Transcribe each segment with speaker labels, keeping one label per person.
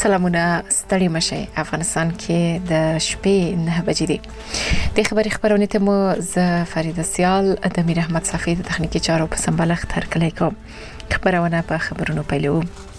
Speaker 1: سلامونه ستړي مشه افغانستان کې د شپې 9 بجې دي د خبرونه ته مو ز فرید سیال د امیر احمد صفی د تخنیکی چارو په سمبالښت هرکلی کوم خبرونه په خبرونو پیلو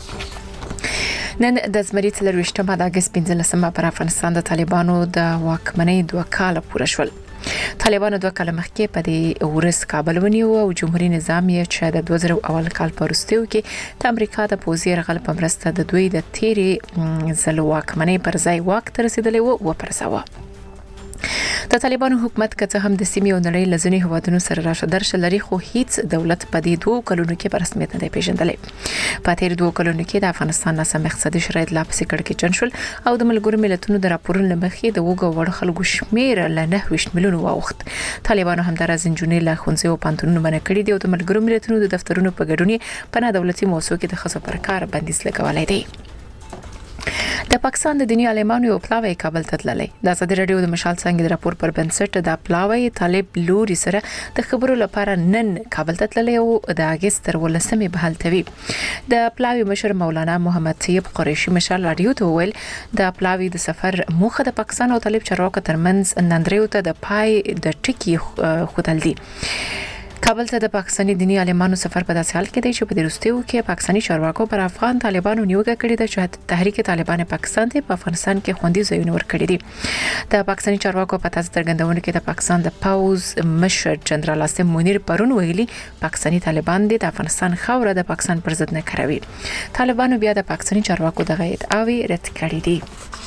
Speaker 1: نن د زمری 23 د اگست 15 پر افغانستان د طالبانو د واکمنۍ 2 کال پوره شول طالبانو 2 کال مخکې په دې ورس کابل ونیو او جمهوریت نظام یې چې د 2000 اول کال په وروستیو کې د امریکا د پوځي یرغل په مرسته د دوی د تیری ځل واکمنۍ پر ځای واک ته رسیدلې و پرساوه د طالبانو حکومت که څه هم د سیمې او نړۍ لزنی هوادونو سره راشه درشه لري خو هیڅ دولت په دې 2 کلونو کې په رسمیت نه دی پیژندلې په تیر 2 کلونو کې د افغانستان ناسم اقتصادي شرایط لا پسې کړکېچن شول او د ملګرو ملتونو د راپورونو لمخې د وګړو وړ خلکو شمیر له 9 میلیون واوښت طالبانو هم د رازنجونې له خونځو او پانتونونو منع کړي دي او د ملګرو ملتونو د دفترونو په ګډون په نه دولتي موسسو کې د خصو پر کار بندیز لګولای دی د پاکستان د دینی عالمانو یو پلاوی کابل ته تللی د ازادي رادیو د مشال څنګه د راپور پر بنسټ د پلاوی طالب لوري سره د خبرو لپاره نن کابل ته تللی او د اگست تر 18 بهال توی د پلاوی مشر مولانا محمد طیب قریشی مشال رادیو ته ویل د پلاوی د سفر موخه د پاکستان او طالب چارواکو ترمنځ نندریو ته د پای د ټکی خودل دي کابل ته د پاکستاني دینی عالمانو سفر په داسې حال کې دی چې په دروستیو کې پاکستاني چارواکو پر افغان طالبانو نیوکه کړې ده چې تحریک طالبان پاکستان ته په افغانستان کې خوندي ځایونه ورکړي دي د پاکستاني چارواکو په تاسو څرګندونه کې د پاکستان د پاوز مشر جنرال عاصم منیر پرون ویلي پاکستاني طالبان د افغانستان خوره د پاکستان پر ضد نه کاروي طالبانو بیا د پاکستاني چارواکو د غیرت اوی رد کړی دي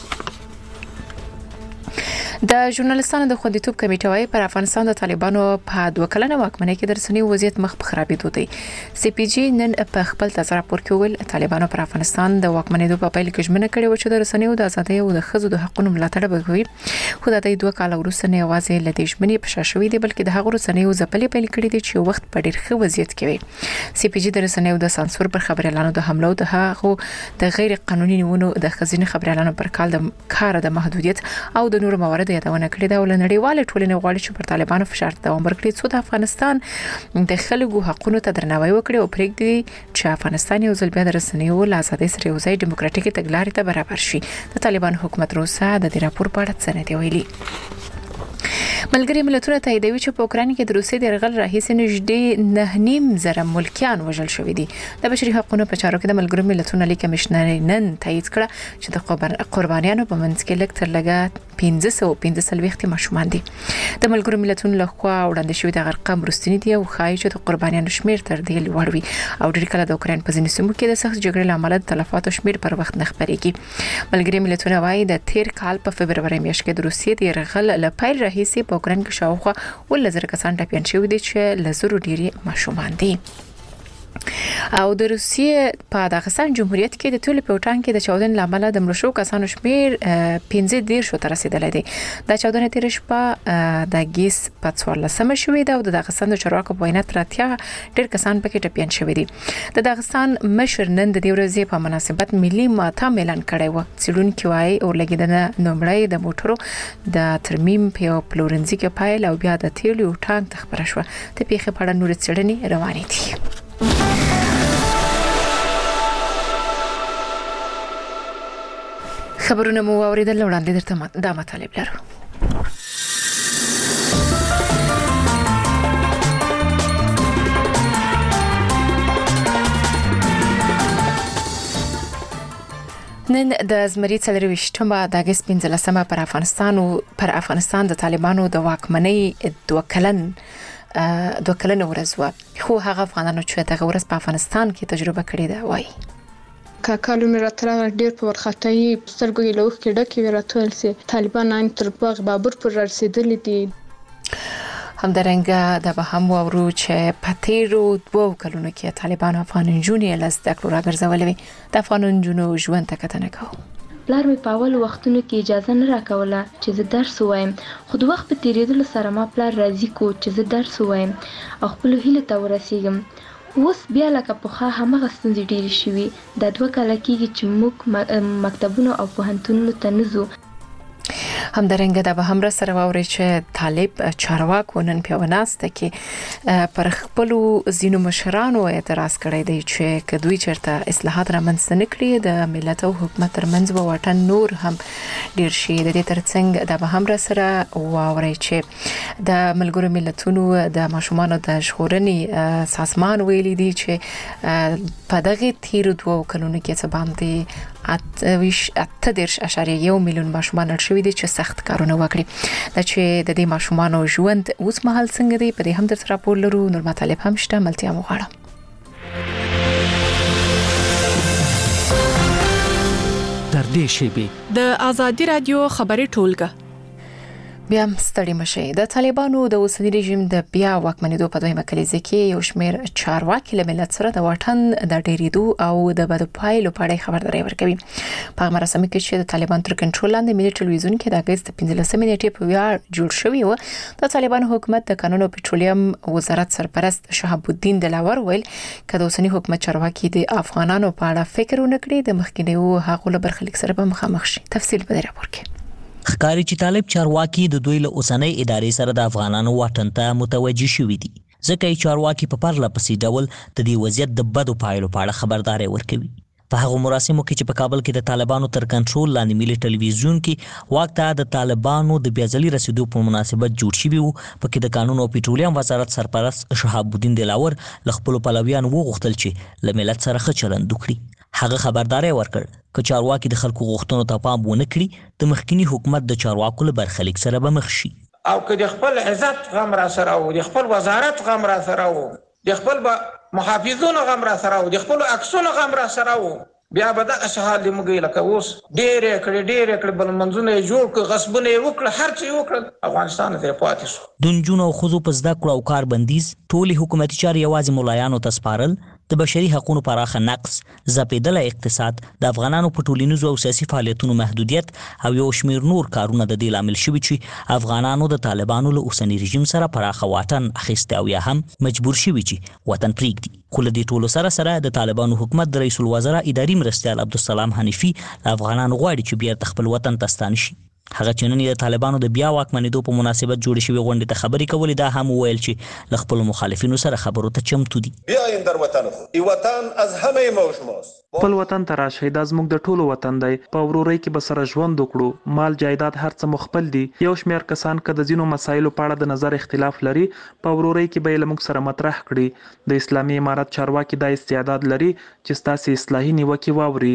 Speaker 1: د ژورنالستانو د خوندیتوب کمیټه وايي پر افغانستان د طالبانو په 2 کلنه واکمنۍ کې د رسنیو وضعیت مخ په خرابېدو دی سی پی جی نن په خپل تازه راپور کې ویل طالبانو پر افغانستان د واکمنۍ په پیل کې ژمنه کړې و چې د رسنیو د ازادۍ او د ښځو د حقوقو ملاتړ به کوي خو د دې 2 کال وروسته نه یوازې له دې ژمنې په شاشوي دي بلکې د هغو رسنیو ځپلې پیل کړې دي چې وخت په ډېر ښه وضعیت کې وي سی پی جی د رسنیو د سانسور پر خبريالانو د حملو د هغو د غیر قانوني نیونو د خزینه خبريالانو پر کار د محدودیت او د نور موارد یادونه کړې ده ولنړیواله ټولنې غواړي چې پر طالبانو فشار دوام ورکړي څو د افغانستان د خلکو حقوقو ته درناوی وکړي او پرېږدي چې افغانستان یو ځل بیا د رسنیو له ازادۍ سره یو ځای ډیموکراټیکي تګلارې ته برابر شي د طالبان حکومت روسا د دې راپور په اړه څه نه دی ویلي ملګری ملتونه تاییدوي چې په اوکران کې د روسیې د یرغل راهیسې نږدې 9.5 زره ملکیان وژل شوي دي د بشري حقوقو په چارو کې د ملګرو ملتونو لیک کمشنر نن تایید کړ چې د قربانیانو په منځ کې لږ تر لږه 1515 ماشومان دي د ملګرو ملتونو لخوا وړاندې شوی د ارقام رستنی دي او ښایي چې د قربانیانو شمیر تر دې لوړ وي او ډېر کله د اوکران په ځینو سیمو کې د سخت جګړې لامل د تلفاتو شمیر پر وخت نه خبرېږي ملګري ملتونه وايي د تیر کال په فبرवरी میاشت کې د روسیې د یرغل لپاره راهیسې په اوکران کې شاوخوا 1000 کسان ټپيان شوي دي چې لزرو ډېری ماشومان دي او د روسیې په داغستان جمهوریت کې د ټول پیوټان کې د چاودن لامل د مړشو کسانو شمیر 15 شو تر رسیدلې دي د چاودنې تیر شپه د ګیس په 14 شوې ده او د داغستان د چارواکو په وینا تراتیا ډېر کسان پکې ټپيان شوي دي د داغستان مشر نن د دې ورځې په مناسبت ملي ماتم اعلان کړی و څېړونکو وايي او لګیدنه نومړی د موټرو د ترمیم په پلورنځي کې پایل او بیا د تیلو ټانک تخبره شو ته پیخه پړه نور څېړنې روانې دي خبرونه مو اوریدل وړاندې درته دا مطالب لرو نن د زمری 23 د اگست 15 پر افغانستان د طالبانو د واکمنۍ 2 کلن ورځ و خو هغه افغانانو چې دغه ورځ په افغانستان کې تجربه کړې ده وایي
Speaker 2: کاکالو مې راتله ډېر په ورخطایي سترګو یې لوخ کې ډکې وراتول سي طالبان تر باغ بابر پر رسیدلې دي
Speaker 1: همدارنګه د به هم ورو چې په تیرو 2 کلونو کې طالبان افغان جنونې لاس تکړه راګرځولې د افغان جنونو ژوند ته کتنه کوي
Speaker 3: پلار مې په اول وختونو کې اجازه نه راکوله چې زه درس وایم خو د وخت په تیریدلو سره ما پلار راضي کو چې زه درس وایم او خپل هیله ته ورسیږم اوس بیا لکه پوخا همغه ستونزې ډېرې شوي د 2 کال کېږي چې موږ مکتبونو او پوهنتونونو ته نه ځو
Speaker 1: همدارنګه دا به هم را سره واوري چې طالب چارواکو نن پیوناسته کې پر خپل زینو مشرانو اعتراض کړی دی چې کدوې چرته اصلاحات را منځ نه کړي د ملت او حکومت ترمنځ به واټن نور هم ډیر شي. د دې ترڅنګ دا به هم را سره واوري چې د ملګرو ملتونو د ماشومانو د ژغورنې سازمان ویلي دی چې په دغه تیر 2 کلونو کې څه باندې 8.1 میلیون ماشومان اړ شوي دي چې سخت کارونه وکړي. دا چې د دې ماشومانو ژوند اوس مهال څنګه دی په دې هم د راپور لرو. نور مطالب هم شته، ملتیا مو غواړم.
Speaker 4: تر دې شیبې
Speaker 5: د آزادي رادیو خبري ټولګه
Speaker 1: بیا ستړي مشي. د طالبانو د اوسنی رژیم د بیا واکمنېدو په دویمه کلیزه کې یو شمېر چارواکي له ملت سره د واټن د ډیریدو او د بد پایلو په اړه خبرداري ورکوي. په مراسم کې چې د طالبان تر کنټرول لاندې ملي ټلویزیون کې د اگست 15 نیټې په ویاړ جوړ شوی و، د طالبان حکومت د قانون او پټرولیم وزارت سرپرست شهاب الدین دلاور ویل چې د اوسنی حکومت چارواکي د افغانانو په اړه فکر ونکړي د مخکینیو هغو له برخلیک سره به مخامخ شي. تفصیل به راپور کې
Speaker 6: ښکاري چې طالب چارواکي د دوی له اوسنۍ ادارې سره د افغانانو واټن ته متوجه شوي دي، ځکه یې چارواکي په پرله پسې ډول د دې وضعیت د بدو پایلو په اړه خبرداری ورکوي. په هغو مراسمو کې چې په کابل کې د طالبانو تر کنټرول لاندې ملي ټلویزیون کې واک ته د طالبانو د بیا ځلي رسیدو په مناسبت جوړ شوي وو، پکې د قانون او پټرولیم وزارت سرپرست شهاب الدین دلاور له خپلو پلویانو وغوښتل چې له ملت سره ښه چلند وکړي. هغه خبرداری ورکړ که چارواکي د خلکو غوښتنو ته پام ونه کړي د مخکینی حکومت د چارواکو له برخلیک سره به مخ شي.
Speaker 7: او که د خپل عزت غم را سره او د خپل وزارت غم را سره او د خپل محافظونو غم را سره او د خپل عکسونو غم را سره او بیا به دغه شهال دی موږ لکه اوس ډېر کړي بل منځونه جوړ کړ، غصبونه وکړ، هر څه وکړ، افغانستان ته پاتې شو.
Speaker 6: د نجونو او ښځو په زده کړو او کار بندیز، ټولې حکومتي چارې یوازې ملایانو ته سپارل، د بشري حقوقو پراخه نقص، ځپېدلی اقتصاد، د افغانانو په ټولنیزو او سیاسي فعالیتونو محدودیت او یو شمېر نور کارونه د دې لامل شوي چې افغانانو د طالبانو له اوسني رژیم سره پراخه واټن اخیستی او یا هم مجبور شوي چې وطن پرېږدي. خو له دې ټولو سره د طالبانو حکومت د رئیس الوزرا اداري مرستیال عبدالسلام حنیفي له افغانانو غواړي چې بیرته خپل وطن ته ستانه شي. هغه چې نن د طالبانو د بیا واکمنېدو په مناسبت جوړې شوې غونډې ته خبرې کولې، دا هم وویل چې له خپلو مخالفینو سره خبرو ته چمتو دي.
Speaker 8: بیاین در وطن خود، این وطن از همه ما شماست.
Speaker 4: خپل وطن ته راشئ، دا زموږ د ټولو وطن دی. په ورورۍ کې به سره ژوند وکړو. مال جایداد هر څه مو خپل دي. یو شمېر کسان که د ځینو مسایلو په اړه د نظر اختلاف لري، په ورورۍ کې به یې له موږ سره مطرح کړي. د اسلامي امارت چارواکي دا استعداد لري چې ستاسې اصلاحي نیوکې واوري.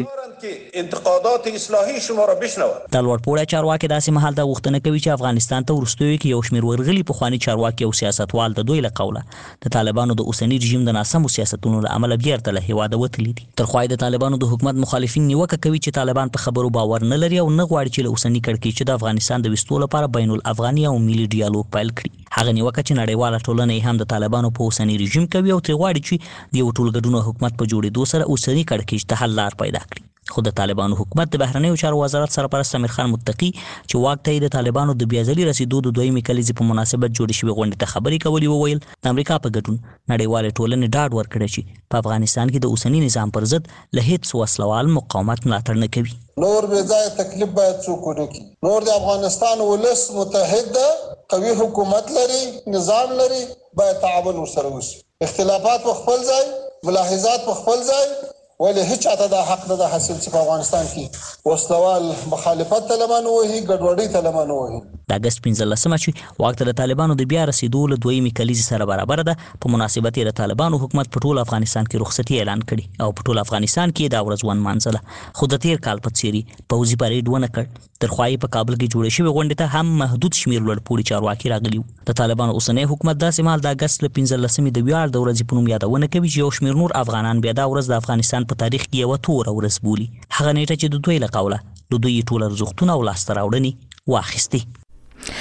Speaker 8: انتقادات اصلاحي شما را بشنوند.
Speaker 6: د لوړپوړی چارواکي داسې مهال دا غوښتنه کوي چې افغانستان ته وروستیو کې یو شمېر ورغلي پخواني چارواکي او سیاستوال د دوی له قوله د طالبانو د اوسني رژیم د ناسمو سیاستونو له امله بیرته له هېواده وتلي دي. تر خوا یې د طالبانو د حکومت مخالفین نیوکه کوي چې طالبان په خبرو باور نه لري او نه غواړي چې له اوسني کړکېچه د افغانستان د ویستو لپاره بین الافغاني او ملي ډیالوګ پیل کړي. هغه نیوکه چې نړیواله ټولنه یې هم د طالبانو په اوسني رژیم کوي او ترې غواړي چې د یو ټولګډون حکومت په جوړېدو سره اوسني کړکېچ ته حل لار پیدا کړي. خو د طالبانو حکومت د بهرنیو چارو وزارت سرپرست امیر خان متقي چې واک ته یې د طالبانو د بیا ځلي رسیدو د دویمې کلیزې په مناسبت جوړې شوې غونډې ته خبرې کولې، وویل د امریکا په ګډون نړیوالې ټولنې ډاډ ورکړی چې په افغانستان کې د اوسني نظام پر ضد له هېڅ وسلوال مقاومت ملاتړ نه کوي.
Speaker 8: نور بې ځایه تکلیف باید څوک ونه کړي. نور د افغانستان ولس متحد ده، قوي حکومت لري، نظام لري، باید تعاون ورسره وشي. اختلافات په خپل ځای، ملاحظات په خپل ځای، ولې هیڅ چاته دا حق نه ده حاصل چې په افغانستان کې وسلوال مخالفت ته لمن وهي، ګډوډۍ ته لمن وهي.
Speaker 6: د اګست 15 چې واک ته د طالبانو د بیا رسیدو له دویمې کلیزې سره برابر ده، په مناسبت یې د طالبانو حکومت په ټول افغانستان کې رخصتي اعلان کړي او په ټول افغانستان کې دا ورځ ونمانځله. خو د تیر کال په څېر پوځي پریډ ونه کړ. تر خوا یې په کابل کې جوړې شوې غونډې ته هم محدود شمېر لوړپوړي چارواکي راغلي وو. د طالبانو اوسنی حکومت داسې مهال د اګست له 15 د ویاړ د ورځې په نوم یادونه کوي چې یو شمېر نور افغانان بیا دا ورځ د افغانستان په تاریخ کې یوه توره ورځ بولي. هغه نیټه چې د دوی له قوله د دوی ټول ارزښتونه او لاسته راوړنې واخیستې.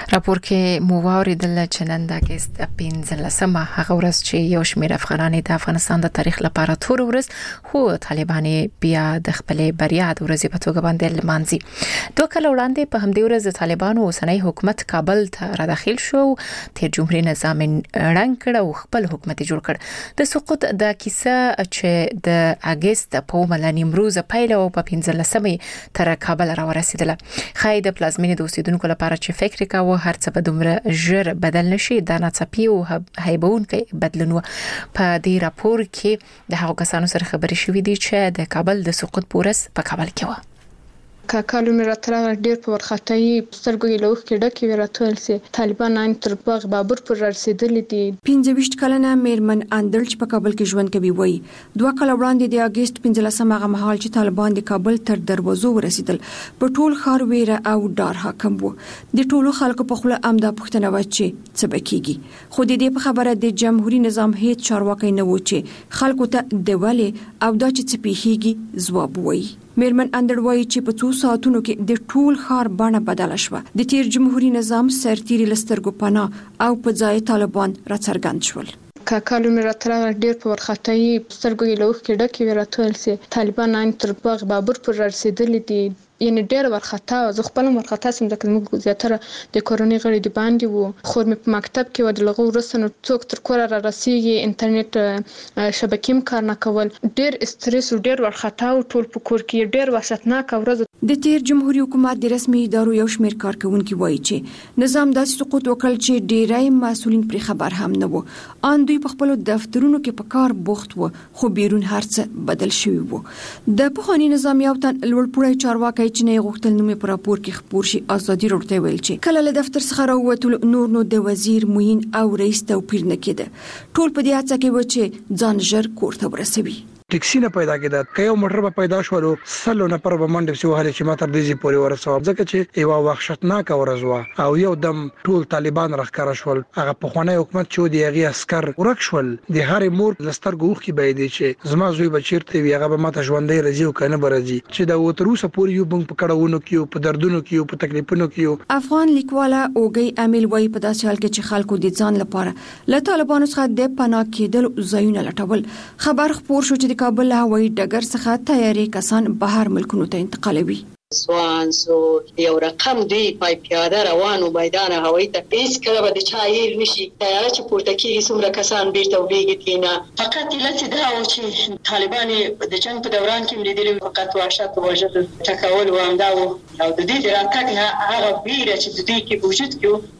Speaker 1: راپور کې مو واوریدل چې نن د اگست 15مه هغه ورځ چې یو شمېر افغانان د افغانستان د تاریخ لپاره تور ورځ خو طالبان بیا د خپل بریا د ورځې په توګه باندې لمانځي. 2 کال وړاندې په همدې ورځ د طالبانو اوسنۍ حکومت کابل ته را داخل شو، تیر جمهوریت نظام رنګ کړ او خپل حکومت جوړ کړ. د سقوط د کیسه چې د اگست په اومه نیمروز پیل او په 15مه تر کابل را ورسیدله. خای د پلازمینې د اوسیدونکو لپاره چې فکر کاوه هر څه به دومره ژر بدل نشي، دا ناڅاپي او هیبونکي بدلون و. په دې راپور کې د هغو کسانو سره خبرې شوې دي چې د کابل د سقوط پورس په کابل کې و.
Speaker 2: کاکالو مې راتله ډیر په ورخطایي سترګو یې لوخ کې ډکې وراتول سي طالبان نن تر باغ بابر پر رسیدلې دي.
Speaker 9: 25 کلنه میرمن اندل چې په کابل کې ژوند کوي وایي 2 کال وړاندې د اگست 15مه مهال چې طالبان د کابل تر دروازو ورسیدل په ټول ښار ویره او ډار حاکم وو. د ټولو خلکو په خله امدا پښتنه و چې څه بکیږي، خو د دې په خبره د جمهوریت نظام هیڅ چارواکي نه و چې خلکو ته د ولې او دا چې څه پیږي ځواب وایي. میرمن اندر وایي چې په 2 ساعتونو کې د ټول ښار بڼه بدله شوه. د تیر جمهوریت نظام سرتیري لسترګو پناه او په ځای طالبان راڅرګند شول.
Speaker 2: کاکالو مې راتله ډیر په ورخطایي سترګو یې لوخ کې ډکې وراتول سي طالبان نن تر باغ بابر پر رسیدلې دي. یعنی ډیر ورخطا زه خپل ورخطا سم د کوم زیاتره د کورونی غړي دی باندې وو. خو مې په مکتب کې و د لغو ورسره څوک تر کور را رسیږي، انټرنیټ شبکې کار نه کول، ډیر استرس او ډیر ورخطا او ټول په کور کې ډیر وحشتناک ورځ.
Speaker 9: د تیر جمهوریت حکومت د رسمي ادارو یو شمېر کارکونکو وایي چې نظام داسې سقوط وکړ چې ډیری مسؤلین پر خبر هم نه وو. ان دوی په خپل دفترونو کې په کار بوخت وو، خو بیرون هرڅه بدل شوی وو. د پخوانی نظام یو تن لوړپوړی چارواکي چې نه غوښتل نومې پر راپور کې خبر شي ازادي ورته ویل چې کله له دفتر څخه راووتل نور نو د وزیر معین او رئیس توپیر نه کېده. ټول په دې هڅه کې و چې ځان ژر کور ته ورسوي.
Speaker 10: ټیکسي نه پیدا کېده، که یو موټر به پیدا شولو سلو نفر به منډه شو هله چې ما تر دې پورې ورسو، ځکه چې یو وحشتناک ورځ و او یو دم ټول طالبان راخکاره شول. هغه په خونه حکومت چې دی هغه عسكر ورک شول. د هر مور لسترګو خو به دی چې زما زوی بچیرته وي هغه به ماته ژوندۍ راځي او کنه برځي چې دا وتروسه پورې یو بنګ پکړهونو کې په دردونو کې په تکلیفونو کې.
Speaker 9: افغان لیکواله اوګي امیل وای په داسې حال کې چې خلکو د ځان لپاره له طالبانو څخه د پناه کېدل ځایونه لټول. خبر خبر شو چې د کابل هوایي ډګر څخه تیاری کسان بهر ملکونو ته انتقالوي.
Speaker 11: سوان سو یو رقم دی پای پیاده روانو میدان هوایی ته هیڅ کله به د چایر نشي تیاره چې پورته کیږي څومره کسان بیرته وبېږي کینا. فقط لته دا و چې طالبان د جنگ په دوران کې ملیدل فقط وحشت او وجد تکول و امدا او د دې راتګ نه هغه بیره چې د دې کې وجود کې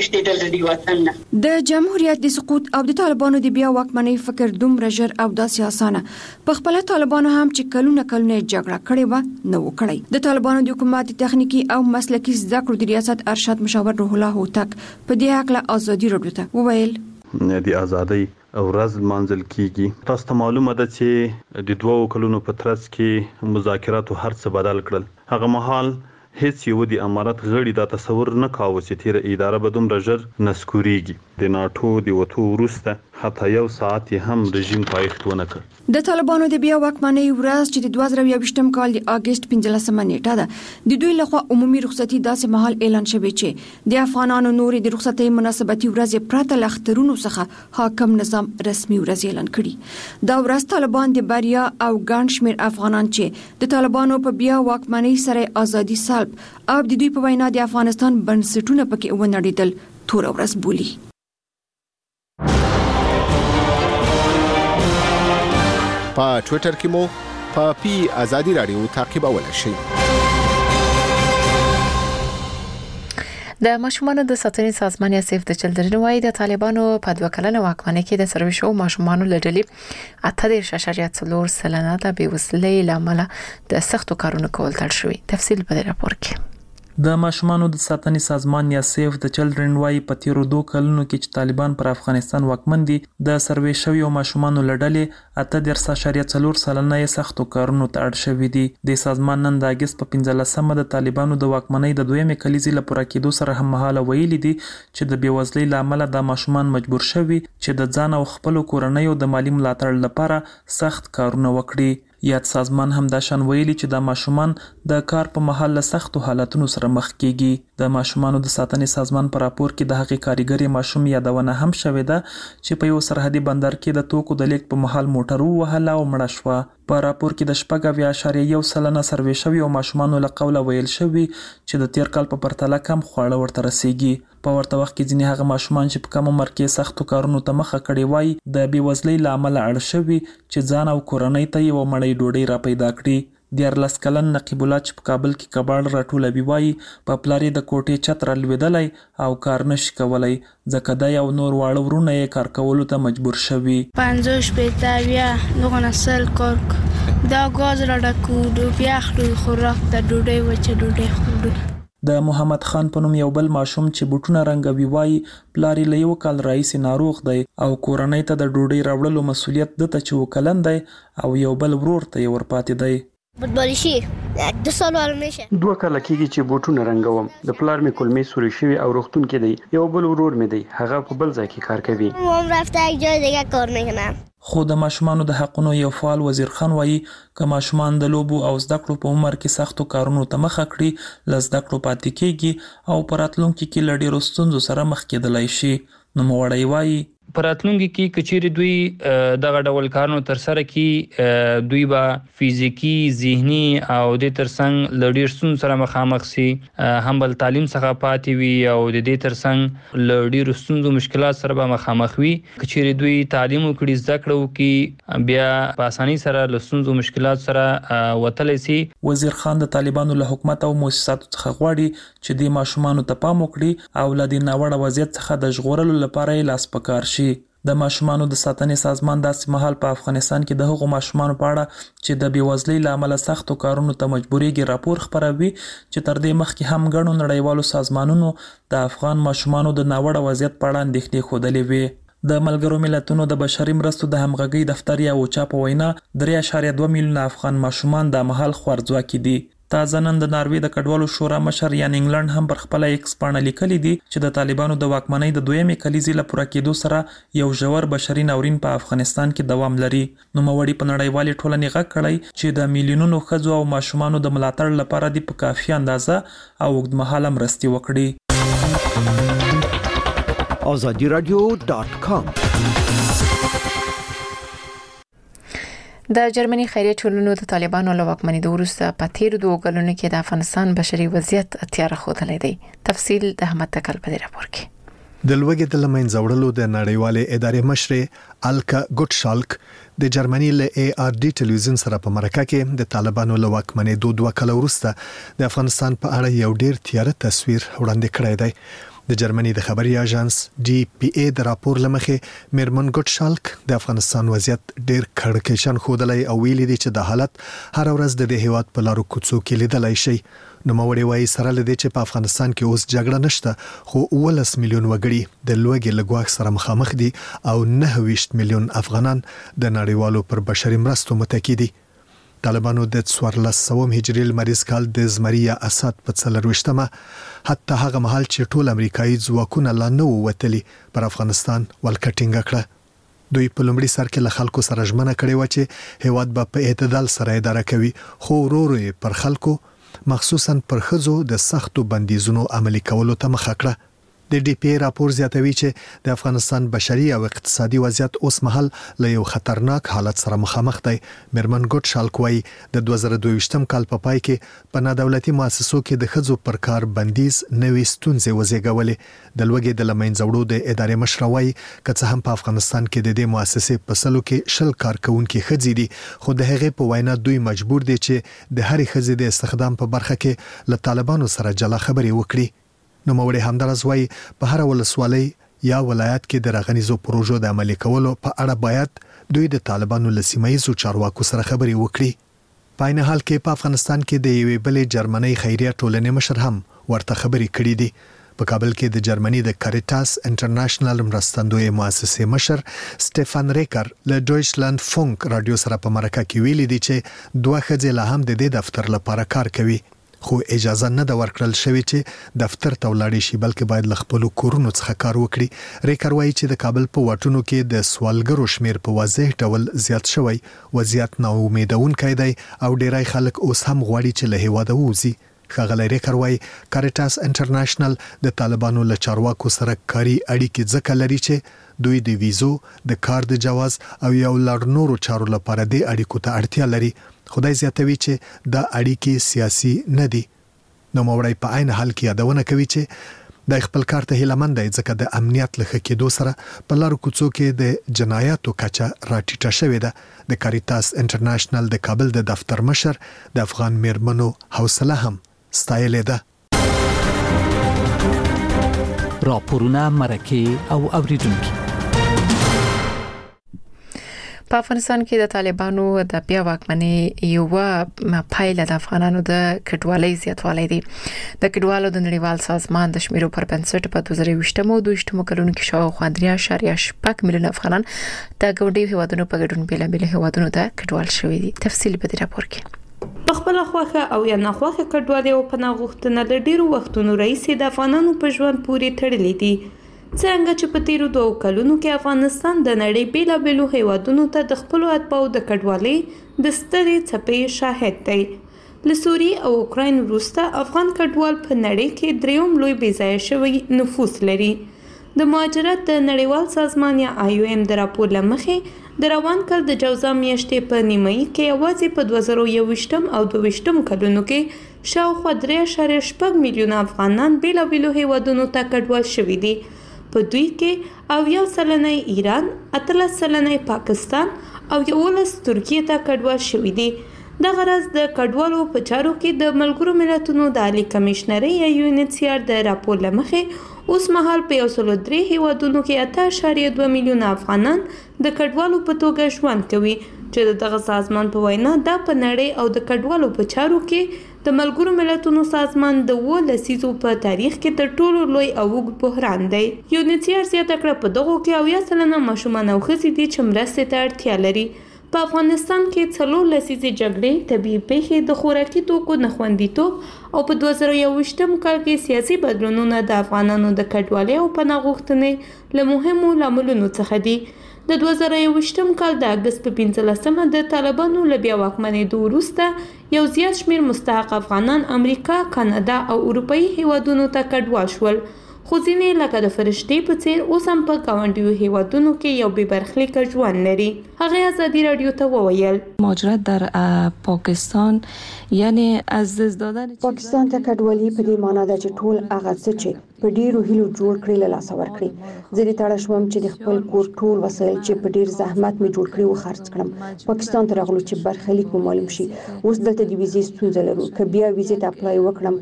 Speaker 11: د
Speaker 9: جمهوریت د سقوط او د طالبانو د بیا واکمنۍ فکر دومره ژر او داسې اسانه په خپل طالبانو هم چې کلونه جګړه کړې و نه وکړي. د طالبانو د حکومت تخنیکی او مسلکی زده کړو د ریاست ارشد مشاور روح الله هوتک په دې حق ازادي راډیو ته وویل
Speaker 12: د ازادۍ ورځ منځل کیږي. تاسو ته معلومه ده چې د 2 کلونو په ترڅ کې مذاکرات هر څه بدل کړل. هغه مهال هیڅ یو د امارات غړي دا تصور نه کاوه چې تیر اداره به دومره ژر نسکوريږي. د ناتو د وټو وروسته حتی یو ساعت هم رژیم پایښت ونه کړ.
Speaker 9: د طالبانو د بیا واکمنۍ ورځ چې د 2023م کال د اگست 15مه نیټه ده د دوی لخوا عمومي رخصتي داسې مهال اعلان شوی چې د افغانانو نور د رخصتي مناسبتي ورځ پرته لخترونو څخه حاکم نظام رسمي ورځ اعلان کړي. دا ورځ طالبان د بریا او ګڼ شمېر افغانان چې د طالبانو په بیا واکمنۍ سره ازادي سلب او د دوی په وینا د افغانستان بنسټونه پکې ونړېدل تور ورځ بولي.
Speaker 13: په ټوئیټر کې مو په ازادي رادیو تعقیبولای شئ.
Speaker 1: د ماشومانو د ساتنې سازمان یا سیف د چلډرن وايي د طالبانو په 2 کلنه واکمنۍ کې د سروي شو ماشومانو لړلې 8.4 سلنه د بیوسلۍ لامل د سختو کارونو کول تل شوی. تفصیل په راپور کې.
Speaker 4: د ماشومانو د ساتنې سازمان یا سیف د چلډرن وايي په تیرو 2 کلونو کې چې طالبان پر افغانستان واکمن دي د سروي شوی ماشومانو لړلې 8.4 سلنه یې سختو کارونو ته اړ شوی دي. د سازمان نن د اگست په 15مه د طالبانو د واکمنۍ د 2مې کلیزې لپاره کېدو سره هم مهاله ویلي دي چې د بیوزلۍ لامل د ماشومان مجبور شوي چې د ځان او خپل کورنۍ او د مالی ملاتړ لپاره سخت کارونه وکړي. یاد سازمان هم دا شان ویلي چې د ماشومان د کار په مهال له سختو حالتونو سره مخ کیږي. د ماشومانو د ساتنې سازمان په راپور کې د هغې کاریګرې ماشوم یادونه هم شوې ده چې په یو سرحدي بندر کې د توکو د لیک په مهال موټر ووهله او مړه شوه. په راپور کې د 6.1% سروې شوي او ماشومانو له قوله ویل شوي چې د تیر کال په پرتله کم خواړه ورته رسیږي. په ورته وخت کې ځینې هغه ماشومان چې په کم عمر کې سختو کارونو ته مخه کړې وای د بېوزلۍ له امله اړ شوي چې ځان او کورنۍ ته یوه مړۍ ډوډۍ را پیدا کړي. 14 کلن نقیب الله چې په کابل کې کباړ راټولوي وایي په پلار یې د کوټې چت را لوېدلی او کار نشي کولی ځکه دی او نور واړه ورونه یې کار کولو ته مجبور شوي.
Speaker 14: 50 شپېته بیا دغونه سل کار دا ګاز را ډکو بیا خورو خوراک د ډوډۍ وچه ډوډۍ خورو.
Speaker 4: د محمد خان په نوم یو بل ماشوم چې بوټونه رنګوي وایي پلار یې له یو کال راهیسې ناروغ دی او کورنۍ ته د ډوډۍ راوړلو مسؤلیت ده ته چې وکلن دی او یو بل ورور ته یې ورپاتې دی.
Speaker 15: فوتبالشي 2 سال ورمشه
Speaker 16: 2 کال کېږي چې بوټونه رنګوم. د پلار مې کلمې سوري شوی او روغتون کې دی. یو بل ورور مې دی هغه په بل ځای کې کار کوي.
Speaker 15: مام رفته یک جای دیگه کار میکنم.
Speaker 4: خو د ماشومانو د حقونو یو فعال وزیر خان وایي که ماشومان د لوبو او زده کړو په عمر کې سختو کارونو ته مخه کړي له زده کړو پاتې کېږي او په راتلونکي کې له ډېرو ستونزو سره مخ کېدلی شي. نوموړی وایي
Speaker 17: په راتلونکي کې کچېرې دوی دغه ډول کارونو ترسره کړي دوی به فزیکي ذهني او د ترڅنګ له ډېر ستونزو سره مخامخ سي هم بل تعلیم څخه پاتې وي او د دې ترڅنګ له ډېرو ستونزو مشکلات سره به مخامخ وي. کچېرې دوی تعلیم وکړي زده کړه وکړي بیا په اسانۍ سره له ستونزو مشکلات سره وتلی سي.
Speaker 4: وزیر خان د طالبانو له حکومت او مؤسساتو څخه غواړي چې د ماشومانو ته پام وکړي او له دې ناوړه وضعیت څخه د ژغورلو لپاره یې لاس په کار شي. د ماشومانو د ساتنې سازمان داسې مهال په افغانستان کې د هغو ماشومانو په اړه چې د بېوزلۍ له امله سختو کارونو ته مجبورېږي راپور خپروي چې تر دې مخکې هم ګڼو نړیوالو سازمانونو د افغان ماشومانو د ناوړه وضعیت په اړه اندېښنې ښودلې وې. د ملګرو ملتونو د بشري مرستو د همغږۍ دفتر یا اوچا په وینا 3.2 میلیونه افغان ماشومان د مهال خوارځواکي دي. تازه نن د ناروې د کډوالو شورا مشر یان انګلند هم پر خپل ایکس پاڼه لیکلي دي چې د طالبانو د واکمنۍ د دویمې کلیزې له پوره کېدو سره یو ژور بشري ناورین په افغانستان کې دوام لري. نوموړي په نړیوالې ټولنې غږ کړی چې د میلیونونو ښځو او ماشومانو د ملاتړ لپاره د په کافي اندازه او اوږدمهاله مرستې وکړي.
Speaker 18: azadiradio.com
Speaker 1: د جرمني خیریه ټولنو د طالبانو له واکمنۍ وروسته په تیر 2 کلونو کې د افغانستان بشري وضعیت تیاره ښودلی دی. تفصیل د احمد تکل په راپور کې.
Speaker 19: د لوګي د لمنځه وړلو د نړیوالې ادارې مشر الکا ګوټشالک د جرمني له ARD ټلویزیون سره په مرکه کې د طالبانو له واکمنۍ 2 کال وروسته د افغانستان په اړه یو ډیر تیاره تصویر وړاندې کړی دی. د جرمني د خبري اژانس DPA د راپور لمخې میرمن ګوټشالک د افغانستان وضعیت ډیر کړکېچن خودلای او ویلي دي چې د حالت هر ورځ د دې هیواد په لارو کوڅو کې لیدلای شي. نو موري وایي سره لدی چې په افغانستان کې اوس جګړه نشته خو 19 میلیون وګړي د لوګي لګواخ سره مخامخ دي او 29 میلیون افغانان د نړیوالو پر بشري مرستو متکی دي. طالبانو د 1400 هجري لمریز کال د زمریه اسد په 24مه حتی هغه مهال چې ټول امریکایي ځواکونه لا نه ووتلي پر افغانستان ولکټینګ کړه. دوی په لومړي سر کې له خلکو سره ژمنه کړې و چې هیواد به په اعتدال سره اداره کوي خو ورو پر خلکو مخصوصا پر خزو د سختو بندیزونو عملي کولو ته مخه کړه. د DPA راپور زیاتوي چې د افغانستان بشري او اقتصادي وضعیت اوس مهال له یو خطرناک حالت سره مخامخ دی. میرمن ګوټشالک وایي د 2022م کال په پای کې په نادولتي مؤسسو کې د خزو پر کار بندیز نوې ستونزې وزېږولې. د لوګي د لمنځه وړو د ادارې مشر وایي که څه هم په افغانستان کې د دې مؤسسې په سلو کې 10 کارکونکو خځې دي خو د هغې په وینا دوی مجبور دي چې د هرې خځې د استخدام په برخه کې له طالبانو سره جلا خبرې وکړي. نو موري همدارس وایي په هر ولسوالۍ یا ولایت کې د رغنیزو پروژو د عملي کولو په اړه باید دوی د طالبانو له سیمایي چارواکو سره خبرې وکړي. په عین حال کې په افغانستان کې د یوې بلې جرمني خیریه ټولنې مشر هم ورته خبرې کړې دي. په کابل کې د جرمني د کاریټاس انټرنیشنل مرستندوی مؤسسې مشر سټيفان ریکر له ډویچلند فونک رادیو سره په مرکه کې ویلي دي چې 2 خځې له هم د دې دفتر لپاره کار کوي خو اجازه نه د ورکړل شوې چې دفتر ته ولاړ شي بلکې باید ل خپل کورونو څخه کار وکړي. ریکر وایي چې د کابل په واټونو کې د سوالګرو شمیر په واضح ډول زیات شوی، وضعیت ناامیدونکی دی او ډیری خلک اوس هم غواړي چې له هیواده ووځي. ښاغلی ریکر وایي کاریټاس انټرنیشنل د طالبانو له چارواکو سره کاري اړیکې ځکه لري چې دوی د ویزو، د کار د جواز او یو لړ نورو چارو لپاره د اړیکو ته اړتیا لري. خدای زیاتوي چې دا اړیکې سیاسي نه دي. نوموړی په عین حال کې یادونه کوي چې د خپل کار ته هیلهمند دی ځکه د امنیت له ښه کېدو سره په لارو کوڅو کې د جنایاتو کچه راټیټه شوې ده. د کاریټاس انټرنیشنل د کابل د دفتر مشر د افغان میرمنو حوصله هم ستایلې ده.
Speaker 18: راپورونه، مرکه او اوریدونکو.
Speaker 1: په افغانستان کې د طالبانو د بیا واکمنۍ یو پایله د افغانانو د کډوالۍ زیاتوالی دی. د کډوالو د نړیوال سازمان د شمیرو پر بنسټ په 2022 کلونو کې شاوخوا 3.8 میلیون افغانان د ګوندي هیوادونو په ګډون بیلابیل هیوادونو ته کډوال شوي دي. تفصیل په دې راپور کې.
Speaker 20: په خپل خوخه او یا نه خوخه کډوالۍ او پناه غوښتنه له ډیرو وختونو راځي د افغانانو په ژوند پورې تړلې دي. څنګه چې په تیرو 2 کلونو کې افغانستان د نړۍ بیلابیلو هیوادونو ته د خپل اتباعو د کډوالۍ د سترې څپې شاهد دی. له سوریې او اوکراین وروسته افغان کډوال په نړۍ کې دریم لوی بېځایه شوی نفوس لري. د مهاجرت د نړیوال سازمان یا IOM د راپور لمخې د روان کال د جوزا میاشتې په نیمایي کې یوازې په 2021 او 22 کلونو کې شاوخوا 3.8 میلیون افغانان بیلابیلو هیوادونو ته کډوال شوي دي. په دوی کې 90% ایران، 18% پاکستان او 11 ترکیه ته کډوال شوي دي. د غرض د کډوالو په چارو کې د ملګرو ملتونو د عالی کمشنرۍ یا UNHCR د راپور لمخې اوس مهال په 103 هیوادونو کې 8.2 میلیون افغانان د کډوالو په توګه ژوند کوي چې دغه سازمان په وینا دا په نړۍ او د کډوالو په چارو کې د ملګرو ملتونو سازمان د 2 لسیزو په تاریخ کې تر ټولو لوی او اوږد بحران دی. UNHCR زیاته کړه په دغو کې 90% ماشومان او ښځې دي چې مرستې ته اړتیا لري. په افغانستان کې 4 لسیزې جګړې، طبیعي پیښې، د خوراکي توکو نخوندیتوب او په 2021 کال کې سیاسي بدلونونه د افغانانو د کډوالۍ او پناه غوښتنې له مهمو لاملونو څخه دي. د 2021 کال د اگست په 15مه د طالبانو له بیا واکمنېدو وروسته یو زیات شمیر مستحق افغانان امریکا، کاناډا او اروپایي هیوادونو ته کډوال شول. خو ځینې لکه د فرشتې په څیر اوس هم په ګاونډیو هیوادونو کې یو بې برخلیکه ژوند لري. هغه ازادي رادیو ته وویل
Speaker 21: مهاجرت در پاکستان یعنی از دست دادن
Speaker 9: پاکستان ته کډوالي په دې معنی ده چې ټول هغه څه چې په ډیرو هیلو جوړ کړی له لاسه ورکړي. زه دې تړه شوم چې د خپل کور ټول وسایل چې په ډیر زحمت می جوړ کړی و خرڅ کړم. پاکستان ته راغلو چې برخلیک مو معلوم شي. اوس دلته د ویزې ستونزه لرو. که بیا ویزې ته اپلای وکړم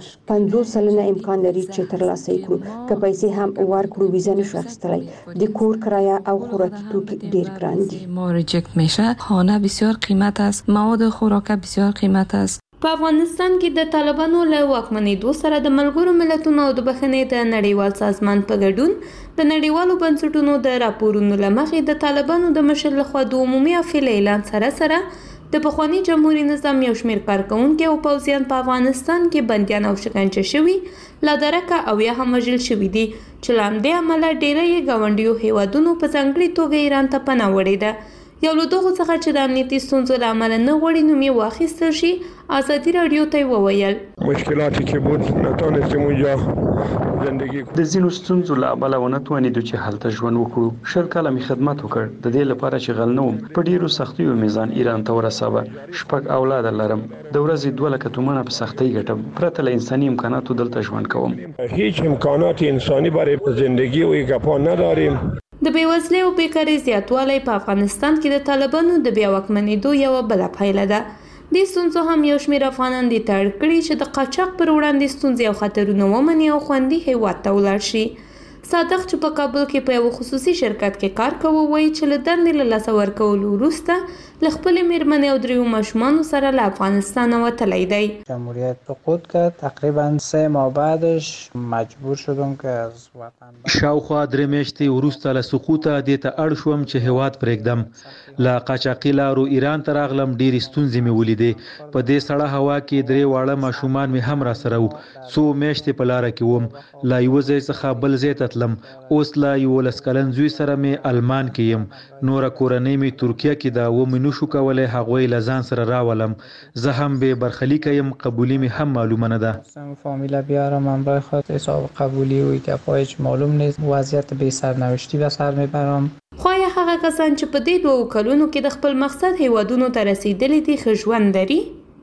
Speaker 9: 50% امکان لري چې ترلاسه یې کړو. که پیسې هم ورکړو ویزه نشو اخیستلای. د کور کرایه او خوراکي توکي ډیر ګران دي.
Speaker 21: ما ریجکت میشه. خانه بسیار قیمت است. مواد خوراک بسیار قیمت است.
Speaker 20: په افغانستان کې د طالبانو له واکمنېدو سره د ملګرو ملتونو او د بخښنې د نړیوال سازمان په ګډون د نړیوالو بنسټونو د راپورونو له مخې د طالبانو د مشر لخوا د عمومي عفوې اعلان سره د پخواني جمهوریت نظام یو شمېر کارکونکي او پوځیان په افغانستان کې بندیان او شکنجه شوي، لا درکه او یا هم وژل شوي دي چې له همدې امله ډیری یې ګاونډیو هیوادونو په ځانګړې توګه ایران ته پناه وړې ده. یو له دغو څخه چې د امنیتي ستونزو له امله نه غواړي نوم یې واخیستل شي، ازادي رادیو ته وویل
Speaker 22: مشکلاتی که بود نتونستیم اونجا زندگی
Speaker 16: د ځینو ستونزو له امله ونه توانېدو چې هلته ژوند وکړو. 10 کاله مې خدمت وکړ. د دې لپاره چې غل نه وم په ډیرو سختیو میزان ایران ته ورساوه. 6 اولاد لرم. د ورځې 2 لک تومنه په سختۍ ګټم. پرته له انساني امکاناتو دلته ژوند کوم.
Speaker 22: هیچ امکانات انسانی برای زندگی و اکاپا نداریم.
Speaker 20: د بیوزلۍ او بیکارۍ زیاتوالی په افغانستان کې د طالبانو د بیا واکمنېدو یوه بله پایله ده. دې ستونزو هم یو شمېر افغانان دې ته اړ کړي چې د قاچاق پر وړاندې ستونزې او خطرونه ومني او خوندي هیواد ته ولاړ شي. صادق چې په کابل کې په یو خصوصي شرکت کې کار کوي وایي چې له دندې له لاسه ورکولو وروسته له خپلې مېرمنې او 3 ماشومانو سره له افغانستان وتلی دی.
Speaker 3: جمهوریت سقوط کرد. تقریبا 3 ماه بعدش مجبور شدم که از وطن
Speaker 5: شاوخوا 3 میاشتې وروسته له سقوطه دې ته اړ شوم چې هیواد پرېږدم. له قاچاقي لارو ایران ته راغلم. ډېرې ستونزې مې ولیدې. په دې سړه هوا کې 3 واړه ماشومان مې هم راسره وو. څو میاشتې په لاره کې وم. له یوه ځای څخه بل ځای ته تلم. اوس له 11 کلن زوی سره مې المان کې یم. نوره کورنۍ مې ترکیه کې ده. ومې نشو کولی هغوی له ځان سره راولم. زه هم بې برخلیکه یم. قبولي مې هم معلومه نه ده.
Speaker 3: فامیلا بیارم همراه خود حساب قبولی و ایتفاقش معلوم نیست. وضعیت بی سرنوشتی به سر میبرم.
Speaker 20: خو هغه کسان چې په دې 2 کلونو کې د خپل مقصد هیوادونو ته رسیدلي دي ښه ژوند لري.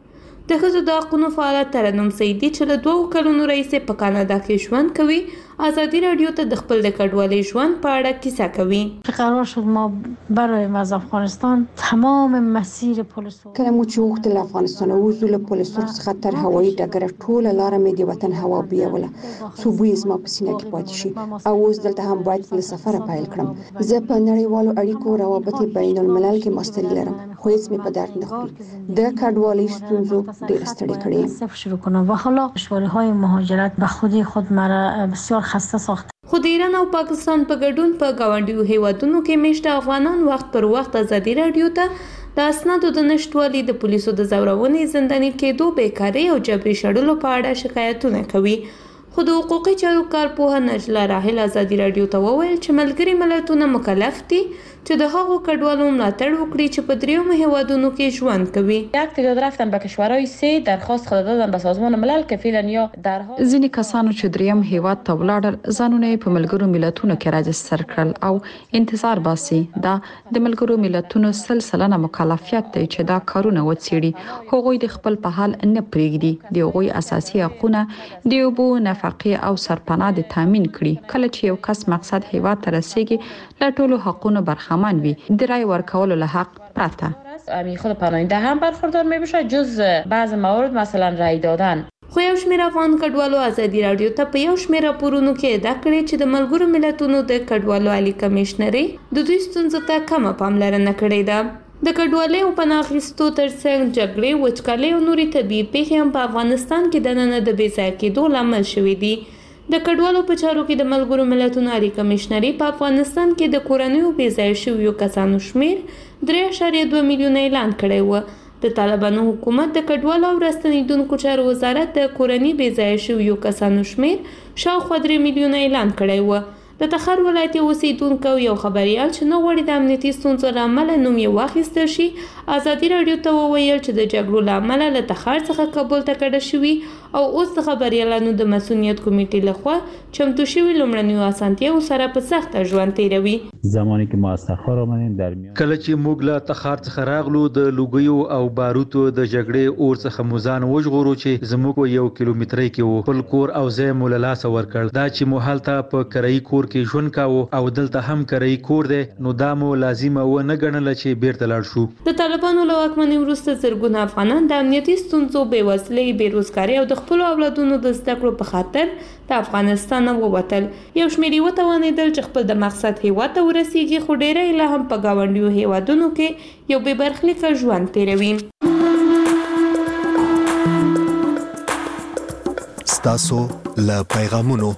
Speaker 20: د ښځو د حقونو فعال ترنم سیدي چې له 2 کلونو راهیسې په کانادا کې ژوند کوي ازادي رادیو ته د خپل د کډوالۍ ژوند په اړه کیسه کوي.
Speaker 23: قرار شد ما برایم از افغانستان تمام مسیر پل سرخ
Speaker 24: کله مو چې وخت له افغانستان وځو له پل سرخ څخه تر هوایي ډګر ټوله لاره مې د وطن هوا بیوله. صوبې زما په سینه کې پاتې شي او اوس دلته هم باید خپل سفر پیل کړم. زه په نړیوالو اړیکو روابط بین الملل کې ماستري لرم خو هیڅ مې په درد نه خوري. د کډوالۍ ستونزو ډېر ستړي کړی.
Speaker 23: صفر شروع کنم و حالا دشواری‌های مهاجرت به خود مرا بسیار خسته ساخته.
Speaker 20: خو د ایران او پاکستان په ګډون په گاونډیو هیوادونو کې میشته افغانان وخت پر وخت ازادي رادیو ته د اسنادو د نشټوالي د پولیسو د زورونې زنداني کېدو بیکاري او جبري شړلو په اړه شکایتونه کوي. خو د حقوقي چارو کارپوهه نجله راحل ازادي رادیو ته وویل چې ملګري ملتونه مکلف دي چې د هغو کډوالو ملاتړ وکړي چې په 3 هیوادونو کې ژوند کوي.
Speaker 25: یک تعداد رفتن به کشورهای 3 درخواست خود دادن به سازمان ملل که فعلا یا در حال
Speaker 26: ځینې کسانو چې 3 هیواد ته ولاړل ځانونه په ملګرو ملتونو کې راجستر کړل او انتظار باسي. دا د ملګرو ملتونو سلسله مکلفیت دی چې دا کارونه وڅېړي. هغوی د خپل په حال نه پرېږدي. د هغوی اساسي حقوقونه د اوبو نفقې او سرپناه د تامین کړي. کله چې یو کس مقصد هیواد ته رسیږي له ټولو حقوقو برخمن وي د رای ورکولو له حق پرته.
Speaker 25: خود پناهنده هم برخوردار میشه جز بعض موارد مثلا رای دادن.
Speaker 20: خو یو شمېر افغان کډوالو ازادي رادیو ته په یو شمېر راپورونو کې ادعا کړې چې د ملګرو ملتونو د کډوالو عالی کمشنري د دوی ستونزو ته کمه پاملرنه کړې ده. د کډوالۍ او پناه اخیستو ترڅنګ جګړې، وچکالۍ او نورې طبیعي پیښې هم په افغانستان کې دننه د بې ځایه کېدو لامل شوي دي. د کډوالو په چارو کې د ملګرو ملتونو عالی کمشنري په افغانستان کې د کورنیو بې ځایه شویو کسانو شمېر 3.2 میلیونه اعلان کړی و. د طالبانو حکومت د کډوالو او راستنیدونکو چارو وزارت د کورنۍ بې ځایه شویو کسانو شمېر شاوخوا 3 میلیونه اعلان کړی و. د تخار ولایت اوسیدونکو یو خبريال چې نه غواړي د امنیتي ستونزو له امله نوم یې واخیستل شي ازادي رادیو ته وویل چې د جګړو له امله له تخار څخه کابل ته کډه شوي او اوس د خبريالانو د مسؤلیت کمیټې لخوا چمتو شوي لومړنیو اسانتیاو سره په سخته ژوند تیروي.
Speaker 27: زمانی که ما از تخار آمدیم در میان
Speaker 5: کله چې موږ له تخار څخه راغلو د لوګیو او باروتو د جګړې اور څخه موزان وژغورو چې زموږ 1 کیلومترۍ کې وو. خپل کور او ځای مو له لاسه ورکړ. دا چې مو هلته په کرایي کور کې ژوند کاوه او دلته هم کرایي کور دی نو دا مو لازمه و نه ګڼله چې بیرته لاړ شو.
Speaker 20: د طالبانو له واکمنۍ وروسته زرګونه افغانان د امنیتي ستونزو، بېوزلۍ، بېروزګارۍ او د خپلو اولادونو د زده کړو په خاطر د افغانستان ووتل. یو شمېر یې وتوانېدل چې خپل د مقصد هیواد ته ورسیږي، خو ډېری لا هم په ګاونډیو هیوادونو کې یو بې برخلیکه ژوند تیروي.
Speaker 19: ستاسو له پیغامونو.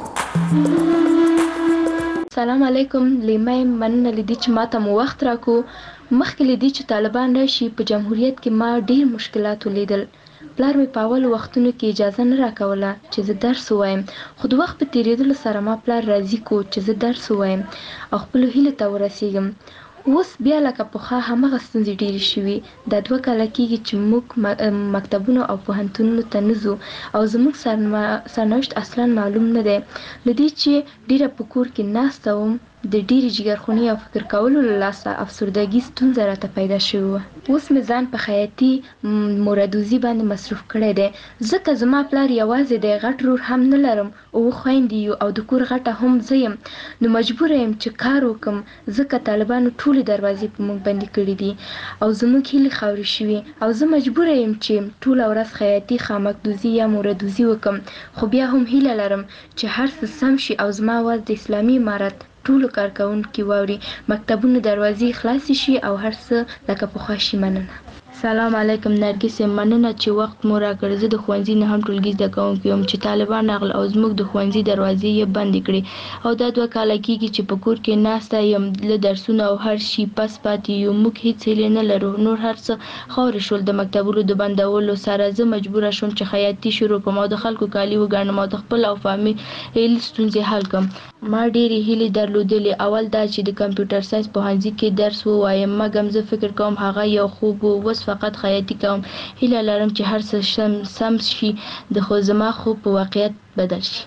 Speaker 28: سلام علیکم. لیمه مننه لیدي چې ماته مو وخت راکو. مخکې لیدي چې طالبان راشي په جمهوریت کې ما ډیر مشکلات ولیدل. پلار مې په اول وختونو کې اجازه نه راکوله چې زه درس ووایم، خو د وخت په تیریدلو سره ما پلار راضي کو چې زه درس ووایم او خپلو هیلو ته ورسیږم. اوس بیا لکه پخوا همغه ستونزې ډېرې شوي. دا 2 کاله کېږي چې موږ مکتبونو او پوهنتونونو ته نه ځو او زموږ سرنوشت اصلا معلوم نه دی. له دې چې ډېره په کور کې ناسته وم د ډېرې جګرخونې او فکر کولو له لاسه افسردګي ستونزه راته پیدا شوې وه. اوس مې ځان په خیاطي موردوزي باندې مصروف کړی دی ځکه زما پلار یوازې دی غټ رور هم نه لرم او خویندې یو او د کور غټه هم زه یم نو مجبوره یم چې کار وکم ځکه طالبانو ټولې دروازې په موږ بندې کړي دي او زموږ هیلې خاورې شوي او زه مجبوره یم چې ټوله ورځ خیاطي خامکدوزي یا موردوزي وکم خو بیا هم هیله لرم چې هر څه سم شي او زما آواز د اسلامي امارت ټولو کارکوونکي واوري مکتبونو دروازې خلاصې شي او هر څه لکه پخوا شي. مننه. سلام علیکم نرګس، مننه چې وخت مو راکړ. زه د ښوونځي نه هم ټولګي زده کوونکی یم چې طالبان راغله او زموږ د ښوونځي دروازې یې بندې کړې او دا 2 کاله کېږي چې په کور کې ناسته یم له درسونه او هر شي پس پاتې یو. موږ هیڅ هیلې نه لرو، نور هر څه خاورې شول. د مکتبونو د بندولو سره زه مجبوره شوم چې خیاطي شروع کړم او د خلکو کالي وګڼم او د خپل او فامیل ستونزې حل کړم. ما ډېرې هیلې درلودلې. اول دا چې د کمپیوټر ساینس پوهنځي کې درس ووایم مګم زه فکر کوم هغه یو خوب و. اوس فقط خیاطي کوم. هیله لرم چې هر څه سم شي د خو زما خوب په واقعیت بدل شي.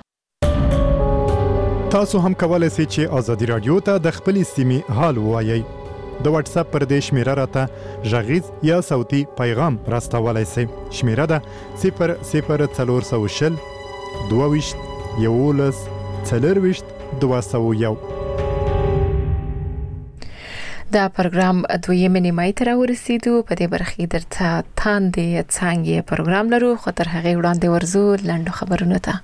Speaker 2: تاسو هم کولای شئ چې آزادي رادیو ته د خپل سیمې حال ووایئ. د واتس اپ پر دې شمیره راته غږیز یا صوتي پیغام راستولای شئ. شمیره ده 00420 22 11 40 201.
Speaker 1: دا پروګرام دویمه نیمه ته راورسېدو. په دې برخه درته تاندې څنګه پروګرام لرو خو تر هغه وړاندې ورزو لنډو خبرونه ته.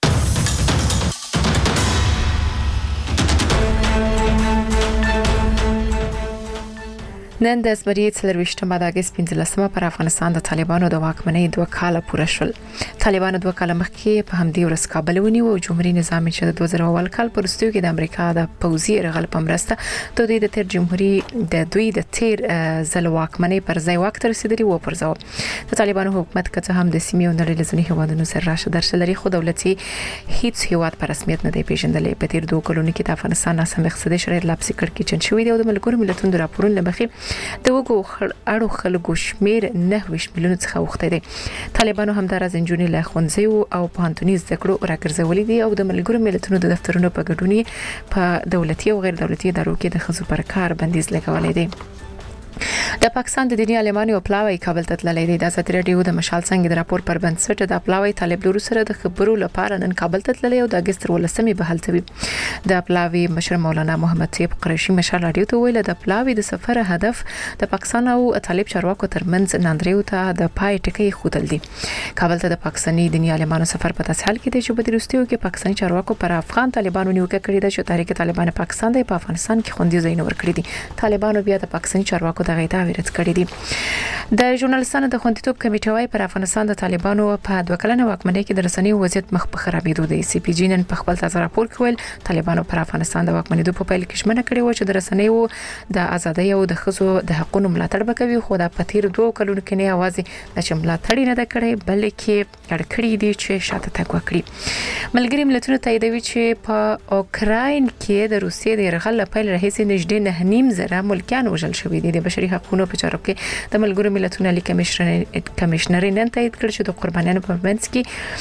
Speaker 1: نن د اسمري 24 د اگست 15 پر افغانستان د طالبانو د واکمنۍ 2 کاله پوره شول. طالبانو 2 کاله مخکې په همدې ورځ کابل ونیو او جمهوریت نظام چې د 2000 کال پر وروستیو کې د امریکا د پوځي یرغل په مرسته د دوی د تیر جمهوریت د دوی د تیر ځل واکمنۍ پر ځای وخت رسیدلی و پرځاو. د طالبانو حکومت کته هم د سیمې او نړۍ لزنی هوادونو سره راشه درشه لري خو دولتي هیڅ هیواد په رسمیت نه دی پیژندلې. په تیر 2 کلونو کې د افغانستان ناسم اقتصادي شرایط لا پسې کړکېچن شوې دي او د ملګرو ملتونو د راپورونو لمخې د وګو اړو خلکو شمیر 9 میلیون څخه وخته دي. طالبانو همدارس انجونی له ښوونځیو او پوهنتوني زده کړو راګرځولې دي او د ملګرو ملتونو د دفترونو په ګډون په دولتي او غیر دولتي ادارو کې د خزو پر کار بندیز لګولې دي. د پاکستان د دیني عالمانو پلاوی کابل ته تللی دی. د ازادي رادیو د مشال څنګه د راپور پر بنسټ د پلاوی طالب لورو سره د خبرو لپاره نن کابل ته تللی او د اگست 13 به هلته وي. د پلاوی مشر مولانا محمد طیب قریشي مشال رادیو ته ویل د پلاوی د سفر هدف د پاکستان او طالب چارواکو ترمنځ ناندریو ته د پای ټکی خودل دي. کابل ته د پاکستاني دیني عالمانو سفر په تاسو حال کې دی چې په دروستیو کې پاکستاني چارواکو پر افغان طالبانو نیوکه کړې ده چې تحریک طالبان پاکستان د افغانستان کې خوندي ځای نه ورکړي دي. طالبانو بیا د پاکستاني چارواکو د غیدا ویرت کړی دي. د ژورنالستانو د خوندیتوب کمیټه وايي پر افغانستان د طالبانو په 2 کلنه واکمنۍ کې د رسنیو وضعیت مخ په خرابېدو دی. سی پی جی نن په خپل تازه راپور کې ویل طالبانو پر افغانستان د واکمنۍ په پیل کې شمنه کړې و چې د رسنیو د ازادۍ او د خزو د حقوقو ملاتړ وکوي خو د پتیر 2 کلونو کې نه आवाज د ملاتړ نه کړي بلکې کړکړې دي چې شاته تګ وکړي. ملګری ملتونو تاییدوي چې په اوکراین کې د روسیې د یرغل پیل راهیسې نږدې 9.5 زره ملکیان وژل شوي دي. د بشري حقوقو په چارو کې د ملګرو ملتونو عالی کمشنر نن تایید کړ چې د قربانیانو په منځ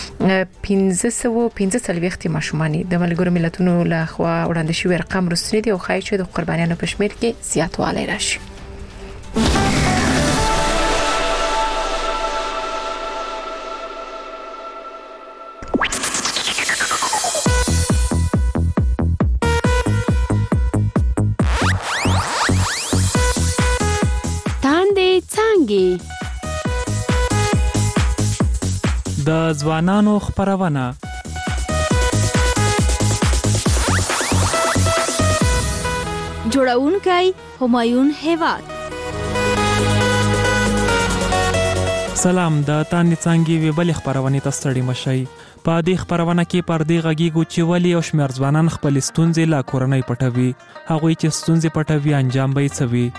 Speaker 1: کې 1545 ماشومان د ملګرو ملتونو له خوا وړاندې شوی رقم رسنی دی او خای چې د قربانیانو په شمیر کې زیاتوالی راشي.
Speaker 6: د ځوانانو خبرونه
Speaker 7: جوړونکي همایون هیواد.
Speaker 6: سلام، د تاندې څنګه وی بل خبرونه ته ستړي مشي. په دې خبرونه کې پر دې غږیږو چې ولی او شمیر ځوانان خپل ستونزې لا کورنۍ پټوي. هغه چې ستونزې پټوي انجام به یې څوي.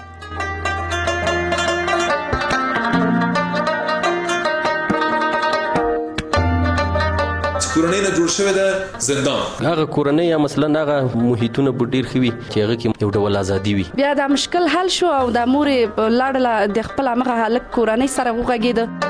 Speaker 8: کورنۍ نه جوړ شوی د زندان
Speaker 10: هغه کورنۍ یا مثلا هغه محیطونه ډیر خوي چې هغه کې یو ډول ازادي وي.
Speaker 7: بیا دا مشکل حل شو او د مور لاړه د خپل هغه حالت کورنۍ سره وغږیده.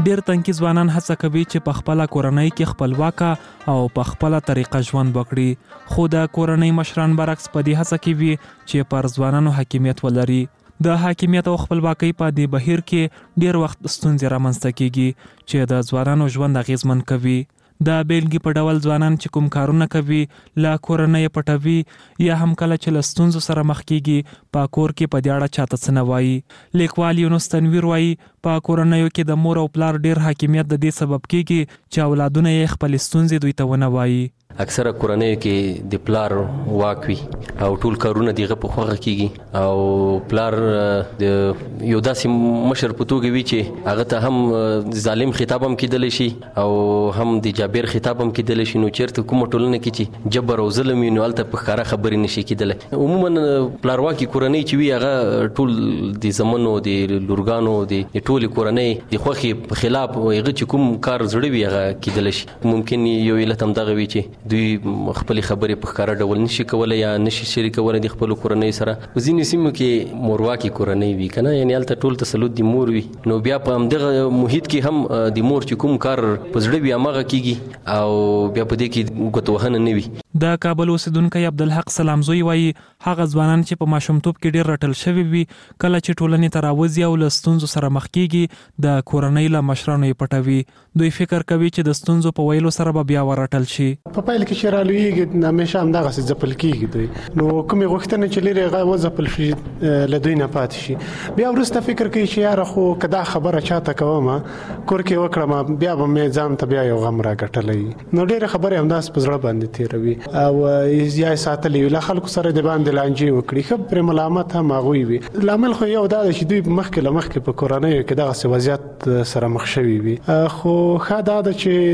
Speaker 6: ډیر تنکي ځوانان هڅه کوي چې په خپل کورنۍ کې خپلواکه او په خپل طریقه ژوند وکړي، خو د کورنۍ مشران برعکس په دې هڅه کې وي چې پر ځوانانو حاکمیت ولري. د حاکمیت او خپلواکۍ په دې بهیر کې ډیر وخت ستونزې رامنځته کیږي چې د ځوانانو ژوند اغیزمن کوي. د بیلګې په ډول ځوانان چې کوم کارونه کوي لا کورنۍ پټوي یا هم کله چې له ستونزو سره مخ کیږي په کور کې په دې اړه چاته څه نه وایي. لیکوال یونس تنویر وایي په کورنیو کې د مور او پلار ډیر حاکمیت د دې سبب کیږي چې اولادونه یې خپل ستونزې دوی ته ونه وایي.
Speaker 10: اکثره کورنیو کې د پلار واک وي او ټول کارونه دغه په خوغه کیږي او پلار د یو داسې مشر په توګه وي چې هغه ته هم ظالم خطاب هم کیدل شي او هم د جابر خطاب هم کیدل شي. نو چیرته کومه ټولنه کې چې جبر او ظلم وي نو الته په ښکارا خبرې نشي کیدل. عموما پلارواکي کورنۍ چې وي هغه ټول د زمونو د لورګانو د ټول کورنۍ د خوخي په خلاف هغه چې کوم کار زړه وي هغه کیدل شي. ممکن یو علت هم دغه وي چې دوی خپل خبرې په ښکارا ډول نشي کولای یا نشي شریکولای د خپل کورنۍ سره. ځینې سیمو کې مورواکي کورنۍ وي کنه، یعنی الته ټول تسلط د مور وي، نو بیا په همدغه محیط کې هم د مور چې کوم کار په زړه وي هغه کیږي او بیا په دې کې ګوتوهنه نه وي.
Speaker 6: د کابل اوسیدونکو عبدالحق سلامزوی وایي هغه ځوانان چې په ماشومتوب کې ډیر رټل شوی وي کله چې ټولنې ته راوځي او له ستونزو سره مخ کیږي د کورنۍ له مشرانو یې پټوي. دوی فکر کوي چې د ستونزو په ویلو سره به بیا ورټل شي.
Speaker 4: په پایله کې چې رالویږي همیشه همدغه څه ځپل کیږي دوی، نو کومې غوښتنې چې لري هغه وځپل شي له دوی نه پاتې شي. بیا وروسته فکر کوي چې یاره خو که دا خبره چاته کوم کور کې وکړم بیا به مې ځان ته بیا یو غم راګټلی. نو ډېرې خبرې همداسې په زړه باندې تېروي او یا یې ساتلی وي، له خلکو سره د باندې لانجې وکړي، ښه پرې ملامت هم هغوی وي. لامل خو یو دا ده چې دوی مخکې له مخکې په کورنیو کې دغسې وضعیت سره مخ شوي وي. خو ښه دا ده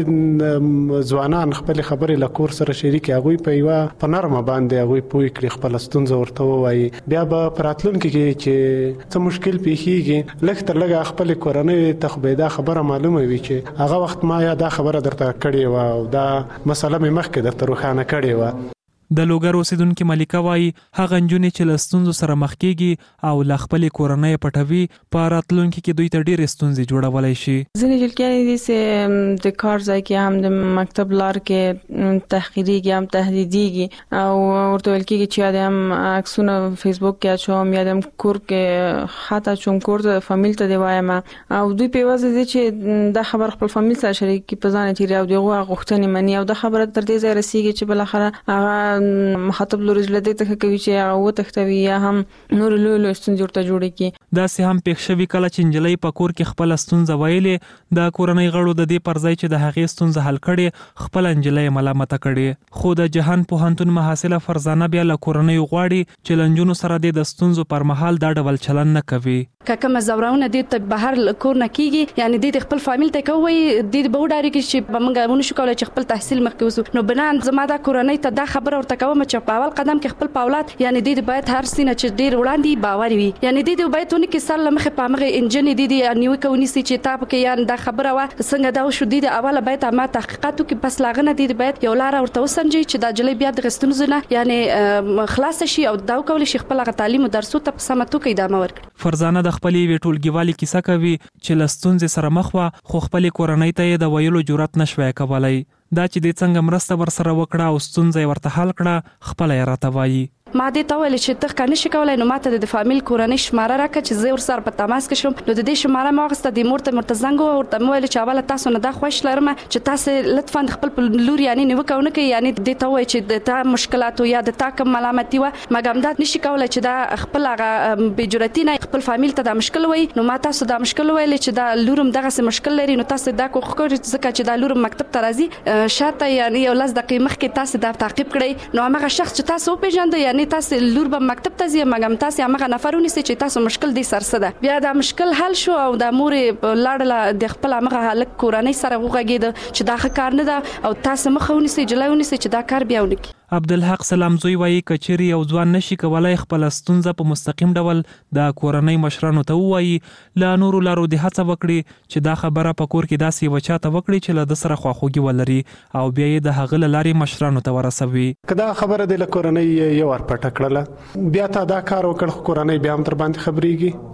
Speaker 4: چې ځوانان خپلې خبرې له کور سره شریکې هغوی په یوه په نرمه باندې هغوی پوه کړي، خپله ستونزه ورته ووایي. بیا به په راتلونکي کې چې څه مشکل پیښیږي لږ تر لږه خپلې کورنۍ ته خو به دا خبره معلومه وي چې هغه وخت ما یا دا خبره درته کړې وه او دا مسله مې مخکې درته روښانه کړې وه.
Speaker 6: د لوګر اوسیدونکو ملکه وایي هغه نجونې چې له ستونزو سره مخ کیږي او له خپلې کورنۍ پټوي په راتلونکي کې دوی ته ډېرې ستونزې جوړولی شي.
Speaker 11: ځینې جلکیانې دي چې د کار ځای کې هم د مکتب لار کې تحقیریږي هم تهدیدیږي او ورته ویل کېږي چې یا د هم عکسونه فیسبوک کې اچوم یا د هم کور کې خط اچوم کور ته فامیل ته دې وایم او دوی په یوازې دي چې دا خبر خپل فامیل سره شریک کړي په ځان یې تېري او د هغو غوښتنې مني او دا خبره تر دې ځایه رسېږي چې بالاخره هغه مخاطب لوري له دې ته کوي چې هغه وتښتوي یا هم نور لوی ستونزې ورته جوړې کړي.
Speaker 6: داسې هم پېښ شوي کله چې نجلۍ په کور کې خپله ستونزه ویلې د کورنۍ غړو د دې پر ځای چې د هغې ستونزه حل کړې خپله نجلۍ ملامته کړې. خو د جهان پوهنتون محصله فرزانه بیا له کورنۍ غواړي چې له نجونو سره د ستونزو پر مهال دا ډول چلن نه کوي.
Speaker 7: که کومه زورونه دې ته بهر کور نه کیږي یعنی دې خپل فامیل ته کوي دې به وډاري کې چې موږ ونه شو کولای چې خپل تحصیل مخکې وسو. نو بنان زما دا کورنۍ ته دا خبره ورته کوم چې په اول قدم کې خپل پاولات یعنی دې باید هر سینه چې ډیر وړاندې باور وي یعنی دې باید ونه کې سره مخه په مغه انجن دې نیو کوي چې تاسو کې یان دا خبره وا څنګه دا شو دې اوله باید ما تحقیقاتو کې پس لاغنه دې باید یو لار ورته وسنجي چې دا جلې بیا د غستونزونه یعنی خلاص شي او دا کول شي خپل تعلیم او درسو ته سمتو کې ادامه ورکړي.
Speaker 6: فرزانه د خپلې ویټولګیوالي کیسه کوي چې لستونځ سره مخ وا خو خپل کورنۍ ته د ویلو جرأت نشوي کولای. دا چې د څنګه مرسته ورسره وکړه او ستونزې ورته حل کړه خپل یې راته وایي.
Speaker 7: ما دې ته ویل چې ته کنه شي کولای نو ماته د فامیل کورنۍ شماره راکړه چې زه ورسره په تماس کې شم. نو د دې شماره ما واخسته د مور ته مرتزنګ او ورته ویل چې اوله تاسو نه دا خوښ لرم چې تاسو لطفا خپل لور یعنی نو کوونه کې یعنی دې ته وای چې د تا مشکلات یا د تا کوم ملامتي و مګم دا نشي کولای چې دا خپل هغه بجرتی نه خپل فامیل ته دا مشکل وای. نو ما تاسو دا مشکل ویل چې دا لورم دغه څه مشکل لري نو تاسو دا کوخ کوئ ځکه چې دا لورم مکتب ته راځي شاته یعنی یو لاس دقیقې مخکې تاسو دا تعقیب کړئ. نو هغه شخص چې تاسو پیژاند یعنی تاسو لور مکتب ته ځي مګم تاسو هغه نفرونه چې تاسو مشکل دي سرسده بیا دا مشکل حل شو او د مور لاړه د خپل هغه حالت کورنۍ سره وغږید چې دا ښه کار نه ده او تاسو مخونه سي جلایونه سي چې دا کار بیا ونکړي.
Speaker 6: عبدالحق سلامزوی وایي کچيري یو ځوان نشي کولای خپل ستونزه په مستقیم ډول د کورنۍ مشرانو ته وایي لا نورو لارو د هڅه وکړي چې دا خبره په کور کې داسې وچاته وکړي چې له سره خواخوږي ولري او بیا یې د هغه لارې مشرانو ته ورسوي.
Speaker 4: کدا خبره د کورنۍ یو ور پټ کړله بیا تا دا کار وکړ کورنۍ بیا هم تر باندې خبريږي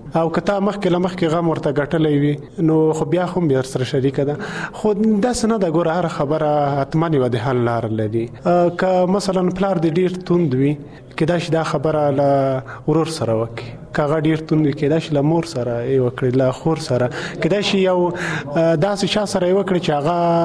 Speaker 4: او کته مخکې غم ورته ګټلې وي نو خو بیا هم بیا سره شریک ده خو دا سند ګور هر خبره اتمنې و د حل لار لري ک مثلا پلار د ډیر توند وي کدا چې دا خبره له ورور سره وکي کاغه ډیر توند کدا چې له مور سره ای وکړي له خور سره کدا چې یو داسې شا سره وکړي چې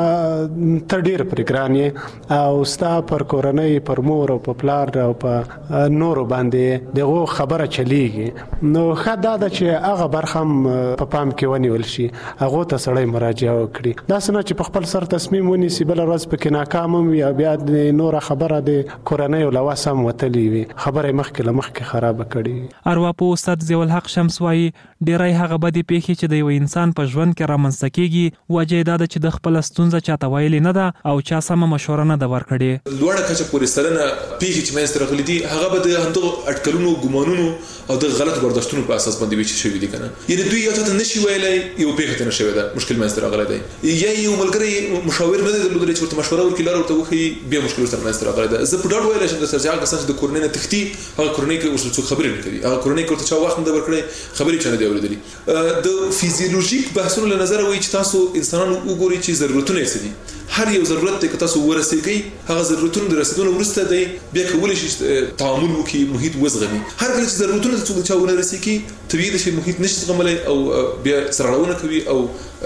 Speaker 4: هغه تر ډیر پرګرانی او ستا پر کورنۍ پر مور او په پلار او په نور باندې دغه خبره چلیږي نو خدا د چې هغه برخم په پام کې ونیول شي هغه ته سړی مراجعه وکړي دا څنګه چې په خپل سر تصمیم ونیسي بل ورځ پکې ناکام وي بیا د نور خبره د کورنۍ او لواسم وتلی وي خبره مخکې خراب کړي
Speaker 6: ارواپو استاد ضیاء الحق شمس وايي ډیرای هغه بدی پیښې چې د یو انسان په ژوند کې رامنځته کیږي وجه دا ده چې د خپل ستونزه چاته ویلې نه ده او چا سم مشوره نه ده ورکړې
Speaker 8: لوړه کچه پورې سره پیښې چې مې سترغلي دي هغه به د همدغه اټکلونو ګمانونو او د غلط برداشتونو په اساس باندې وچ شوی دي کنه یعنی دوی یو ته نشي ویلای یو پیښه ته نشي ویلای مشکل مې سترغلي دی یا یو ملګری مشاور نه دی درلودل چې ورته مشوره ورکړي لاره ورته وخی بیا مشکل سره مې سترغلي دی زه په ډاډ ویلای شم د سرجاګ کسان چې د کورنۍ نه تختی هغه کورنۍ کې ورسره څو خبرې نه کوي هغه کورنۍ کې ورته چا وخت نه ورکړي خبرې چا نه دی اورېدلې د فیزیولوژیک بحثونو له نظر وایي چې تاسو انسانانو وګورئ چې ضرورتونه یې څه دي هر یو ضرورت ته تاسو ورسېږئ هغه ضرورتونه د رسیدو وروسته دی بیا کولای شي تعامل وکړي محیط وزغمي هر کله چې ضرورتونه څه چا ونه رسېږي طبيعي د شي محیط نشي زغملای او بیا سرغړونه کوي او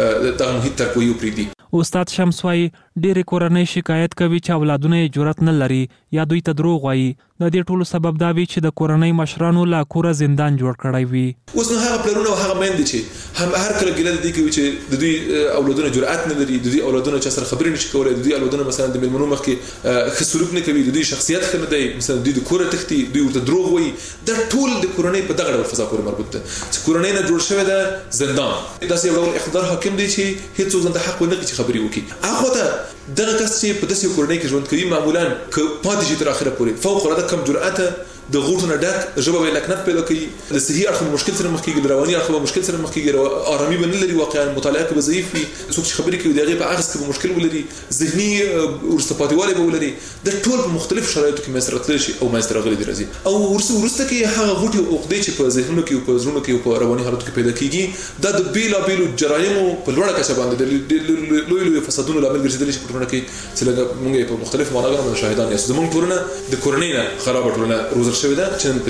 Speaker 8: د محیط تر کوي پریدي
Speaker 6: استاد شمس وايي ډېر کورنۍ شکایت کوي چې اولادونه یې جرأت نه لري یا دوی ته دروغ وایي د دې ټولو سبب دا وي چې د کورنۍ مشرانو لا کوره زندان جوړ کړی وي
Speaker 8: اوس نو هغه پلرونه او هغه میندې چې هم هر کله ګیله دي کوي چې د دوی اولادونه جرأت نه لري د دوی اولادونه چې سره خبرې نشي کولای د دوی اولادونه مثلا د ملمنو مخ کې خسروب نه کوي د دوی شخصیت ښه نه دی مثلا د دوی کوره تختی دوی ورته دروغ وایي د ټول د کورنۍ په دغه ډول فضا پورې مربوط ده چې کورنۍ نه جوړ شوی ده زندان داسې یو ډول اقتدار حاکم دی چې هیڅ ځان ته حق ونه لري خبرې وکړي هغه ته دغه کس چې په داسې کورنۍ کې ژوند کوي معمولا ک پاتې شي تر اخره پورې فوق العاده کم جرأت د غوټونه ډک ژبه به لکنت پیدا کوي د صحي اړخ مشکل سره مخ کېږي د رواني اړخ مشکل سره مخ کېږي آرامي به نه لري واقعا مطالعه کې به ضعیف وي څوک چې خبرې کوي دغه په اخذ کې به مشکل ولري ذهني ورسته پاتېوالی به ولري د ټول په مختلفو شرایطو کې مسرتل شي او مسرغلي درځي او ورسته کې هغه غوټي او عقدې چې په ذهنونو کې او په زړونو کې او په رواني حالاتو کې پیدا کېږي د بیلابیلو جرایمو په لوړه کچه باندې د لوی فسادونو لامل ګرځېدل شي په ټولنه کې چې لږ موږ په مختلفو معناګانو باندې شاهدان یو زموږ ټولنه د کورنۍ نه خراب ټولنه روزل شوې ده چې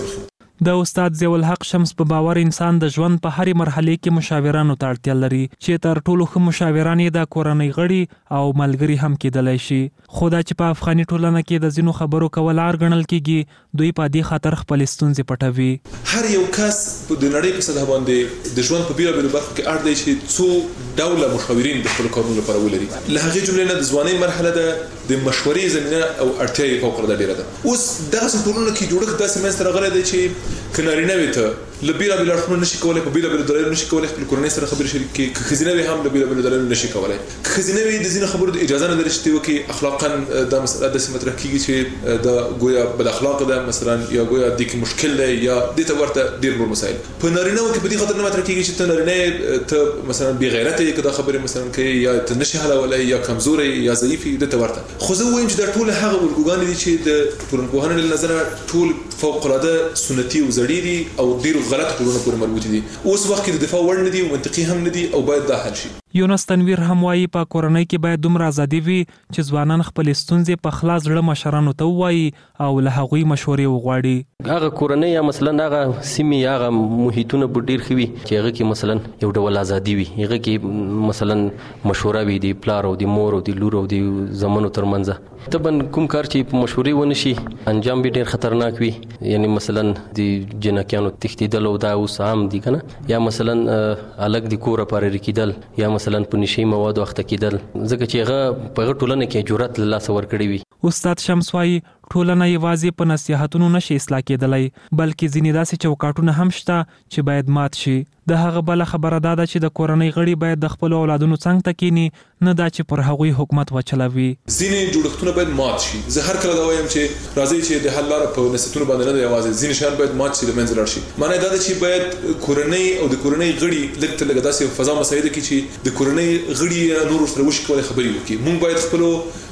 Speaker 6: د استاد ضیاء الحق شمس په باور انسان د ژوند په هرې مرحله کې مشاورانو ته اړتیا لري چې تر ټولو ښه مشاوران یې د کورنۍ غړي او ملګري هم کېدلی شي خو دا چې په افغاني ټولنه کې د ځینو خبرو کول عار ګڼل کېږي دوی په دې خاطر خپل ستونزې پټوي
Speaker 8: هر یو کس د نړۍ په سطح باندې د ژوند په بیلابیلو برخو کې اړ دی چې څو ډوله مشاورین د خپل کارونو لپاره ولري له هغې جملې نه د ځوانۍ مرحله ده د مشورې زمینه او اړتیا یې فوق العاده ډېره ده اوس دغسې ټولنو کې جوړښت داسې منځته راغلی دی چې که نارینه وي ته له بیلابیلو اړخونو نشي کولی په بیلابیلو دلایلو نشي کولی خپل کورنۍ سره خبرې شریک کړي که ښځینه وي هم له بیلابیلو دلایلو نشي کولی که ښځینه وي د ځینو خبرو د اجازه نه لري چې وکړي اخلاقا دا مسله داسې مطرح کېږي چې دا ګویا بد اخلاقه ده مثلا یا ګویا دې کې مشکل دی یا دې ته ورته ډېر نور مسایل په نارینهو کې په دې خاطر نه مطرح کېږي چې ته نارینه ته مثلا بې غیرته یې که دا خبرې مثلا کوي یا ته نشي حلولی یا کمزوری یا ضعیف یې دې ته ورته خو زه ووایم چې دا ټول هغه الګوګانې دي چې د ټولنپوهنې له نظره ټول فوق العاده سنتي او زړې دي او ډېرو غلطو ټولنو پورې مربوطې دي اوس وخت کې د دفاع وړ نه دي او منطقي هم نه دي او باید دا حل شي
Speaker 6: یونس تنویر هم وایي په کورنۍ کې باید دومره ازادي وي چې ځوانان خپل ستونزې په خلاص زړه مشرانو ته ووایي او له هغوی مشورې وغواړي
Speaker 10: هغه کورنۍ یا مثلا هغه سیمې هغه محیطونه به ډېر ښه وي چې هغه کې مثلا یو ډول ازادي وي هغه کې مثلا مشوره وي د پلار او د مور او د لور او د زامنو ترمنځ طبعا کوم کار چې په مشورې ونه شي انجام به ډېر خطرناک وي یعنی مثلا د جنکیانو تښتېدل او دا اوس عام دي که نه یا مثلا الګ د کوره پارېره کېدل یا مثلا په نشي موادو اخته کېدل ځکه چې هغه په هغه ټولنه کې جرأت له لاسه ورکړی وي
Speaker 6: استاد شمس وايي ټولنه یوازې په نصیحتونو نشي اصلاح کېدلی بلکې ځینې داسې چوکاټونه هم شته چې باید مات شي د هغه بله خبره دا ده چې د کورنۍ غړي باید د خپلو اولادونو څنګ ته کینی نه دا چې پر هغوی حکومت وچلوي
Speaker 8: ځینې جوړښتونه باید مات شي زه هر کله دا وایم چې راځئ چې د حل لاره په نصیحتونو باندې نه ده یوازې ځینې شیان باید مات شي له منځه لاړ شي معنی دا ده چې باید کورنۍ او د کورنۍ غړي لږ تر لږه داسې فضا مساعده کړي چې د کورنۍ غړي نور سره وشي کولی خبرې وکړي موږ باید خپلو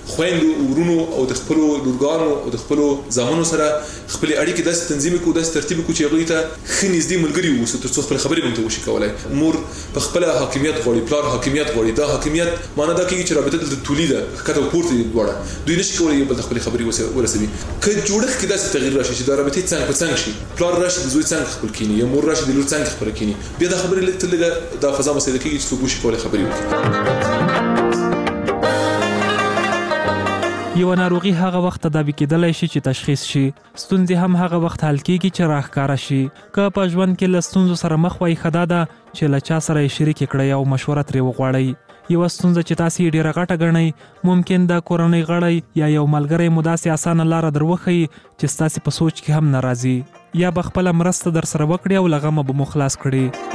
Speaker 8: خويندو ورونو او د خپل لورګانو او د خپل زامنو سره خپل اړیکې داسې تنظیم کو داسې ترتیب کو چې هغه ته خنځدي ملګری ووسو تر څو خپل خبرې مونږ ته وشي کولای. مور په خپل حاکمیت غوړي، پلار حاکمیت غوړي. دا حاکمیت معنی دا کوي چې رابطه د تولید کته پورته دی وړه دوی نشي کولای یو بل خپل خبرې ورسوي. که جوړښت کې داسې تغییر راشي چې دا رابطه څنګه په څنګه شي، پلار راشي د زوی څنګه خپل کینی یا مور راشي د لور څنګه خپل کینی، بیا دا خبرې لږه دا فضا مسله کېږي چې څوک وشي کولای خبرې وکړي.
Speaker 6: یو ناروغي هغه وخت تداوی کېدلای شي چې تشخیص شي، ستونزې هم هغه وخت حل کېږي چې راښکاره شي. که په ژوند کې له ستونزو سره مخ وای ښه ده چې له چا سره یې شریک کړئ او مشوره ترې وغواړئ. یو ستونزه چې تاسو یې ډیره غټه ګڼئ ممکن د کورنۍ غړی یا یو ملګری مو داسې اسانه لاره دروښيي چې ستاسو په سوچ کې هم ناراضي، یا به خپل مرسته در سره وکړي او لغمه به مو خلاص کړي.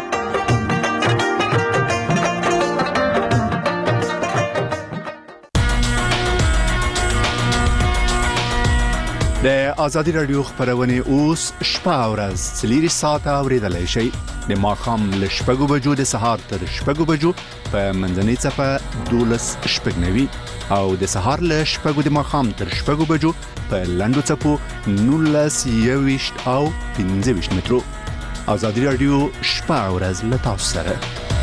Speaker 9: د آزادی رادیو خبرونه اوس شپه او ورځ 3 ساعته اوریدلای شئ. د ماښام له 6 بجو د سهار تر 6 بجو په منځنۍ څپه 12:09 او د سهار له 6 د ماښام تر 6 بجو په لنډو څپو 19:20 او 15 مترو. آزادی رادیو شپه او ورځ له تاسو سره.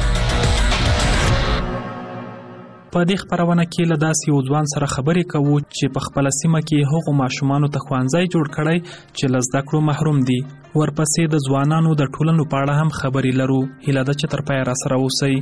Speaker 6: په دې خبرونه کې له داسې یو ځوان سره خبرې کوو چې په خپل سیمه کې هغو ماشومانو ته ښوونځی جوړ کړی چې له زده کړو محروم دي. ورپسې د ځوانانو د ټولنو په اړه هم خبرې لرو. هیله ده چې تر پایه راسره اوسئ.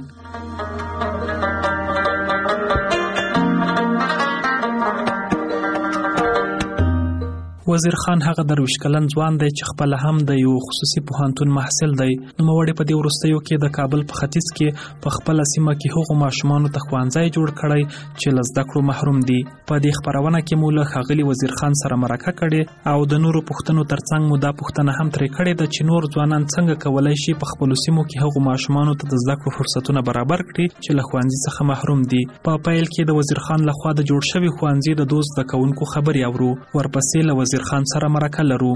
Speaker 6: وزیر خان هغه درویش کلن ځوان دی چې خپل هم د یو خصوصي پوهنتون محصل دی. نوموړی په دې وروستیو کې د کابل په ختیځ کې په خپل سیمه کې هغو ماشومانو ته ښوونځی جوړ کړی چې له زده کړو محروم دي. په دې خبرونه کې مو له ښاغلي وزیر خان سره مرکه کړې او د نورو پوښتنو ترڅنګ مو دا پوښتنه هم ترې کړې ده چې نور ځوانان څنګه کولی شي په خپلو سیمو کې هغو ماشومانو ته د زده کړو فرصتونه برابر کړي چې له ښوونځي څخه محروم دي. په پیل کې د وزیر خان لخوا د جوړ شوي ښوونځي د دوست زده کوونکو خبرې اورو. ورپسې له وزیر خان سره مرکه لرو.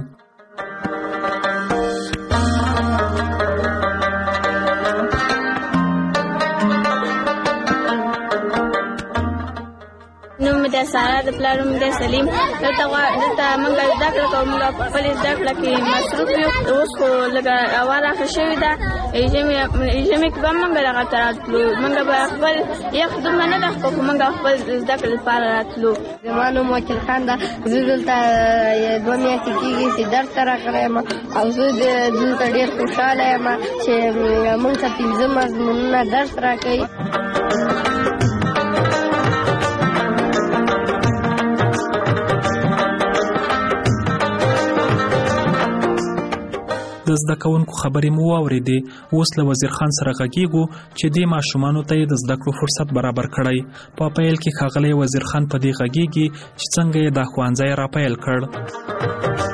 Speaker 12: د سارا د پلار نوم دی سلیم. دلته موږ زده کړه کوو، موږ په خپل زده کړه کې مصروف یو. اوس خو لږه هوا راښه شوې ده، ژمي کې به موږ دغه راتلو، موږ به خپل یخ دومره نه ده خو موږ خپل زده کړې لپاره راتلو.
Speaker 13: زما نوم وکیل خان ده. زه دلته 2 میاشتې کېږي چې درس ته راغلی یم او زه دلته ډېر خوشحاله یم چې موږ ته 15 مضمونونه درس راکوي.
Speaker 6: د زده کوونکو خبرې مو واورېدې. اوس له وزیر خان سره غږیږو چې دې ماشومانو ته یې د زده کړو فرصت برابر کړی. په پیل کې ښاغلی وزیر خان په دې غږیږي چې څنګه یې دا ښوونځی راپیل کړ.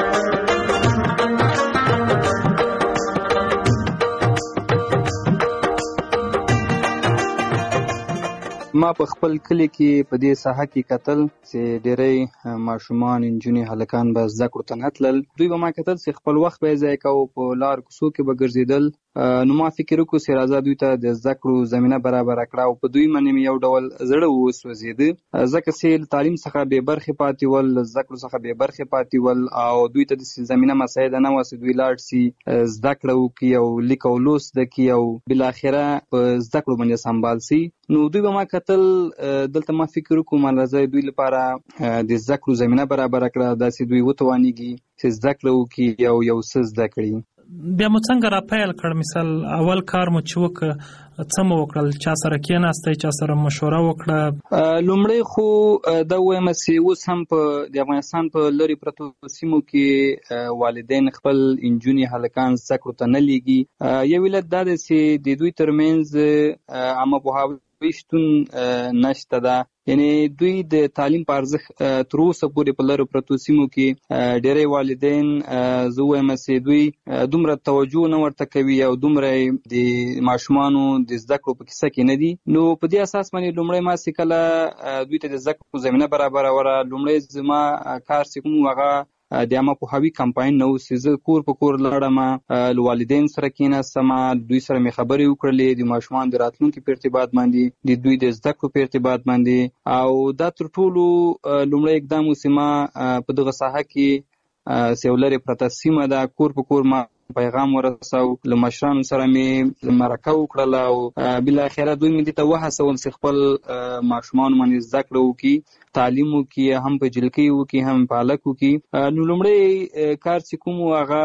Speaker 14: ما په خپل کلی کې په دې ساحه کې کتل چې ډېری ماشومان انجونې هلکان به زده کړو ته نه تلل. دوی به ما کتل چې خپل وخت به یې ضایع کوو، په لار کوڅو کې به ګرځېدل. نو ما فکر وکړو چې راځه دوی ته د زده کړو زمینه برابره کړه او په دوی باندې مې یو ډول زړه وسوځېده، ځکه چې له تعلیم څخه بې برخې پاتې ول، له زده کړو څخه بې برخې پاتې ول او دوی ته داسې زمینه مساعده نه وه چې دوی لاړ شي زده کړه وکړي او لیک او لوست زده کړي او بالاخره په زده کړو باندې سمبال شي. نو دوی به ما کتل، دلته ما فکر وکړو ما راځي دوی لپاره د زده کړو زمینه برابره کړه، داسې دوی وتوانیږي چې زده کړه وکړي او یو څه زده کړي.
Speaker 6: بیا مو څنګه راپیل کړ؟ مثال اول کار مو چې وکړ څه مو وکړل؟ چا سره کېناستئ؟ چا سره مشوره وکړه؟
Speaker 14: لومړی خو دا وایم چې اوس هم په د افغانستان په لرې پرتو سیمو کې والدین خپل انجونې هلکان زده کړو ته نه لیږي. یو علت دا دی چې د دوی ترمنځ عامه پوهاوی شتون نشته ده، یعنی دوی د تعلیم په ارزښت تر اوسه پورې په لرو پرتو سیمو کې ډېری والدین زه وایم چې دوی دومره توجه نه ورته کوي او دومره د ماشومانو د زده کړو په کیسه کې نه دي. نو په دې اساس باندې لومړی ما چې کله دوی ته د زده کړو زمینه برابروله، لومړی زما کار چې کوم هغه د عامه پوهاوي کمپاین نو چې کور په کور لړم والدین سره کېناستم دوی سره مې خبرې وکړلې د ماشومان د راتلونکي په ارتباط باندې د دوی د زده کړو په ارتباط باندې او دا تر ټولو لومړی اقدام و چې ما په دغه ساحه کې سیولري پرته سیمه ده کور په کور ما پیغام ورساو له مشرانو سره مې مرکه وکړله او بل اخره دوی مې ته وهڅول چې خپل ماشومان باندې زده کړه وکړي تعلیم وکړي هم په جلکۍ وکړي هم په هلک وکړي نو لومړی کار چې کوم هغه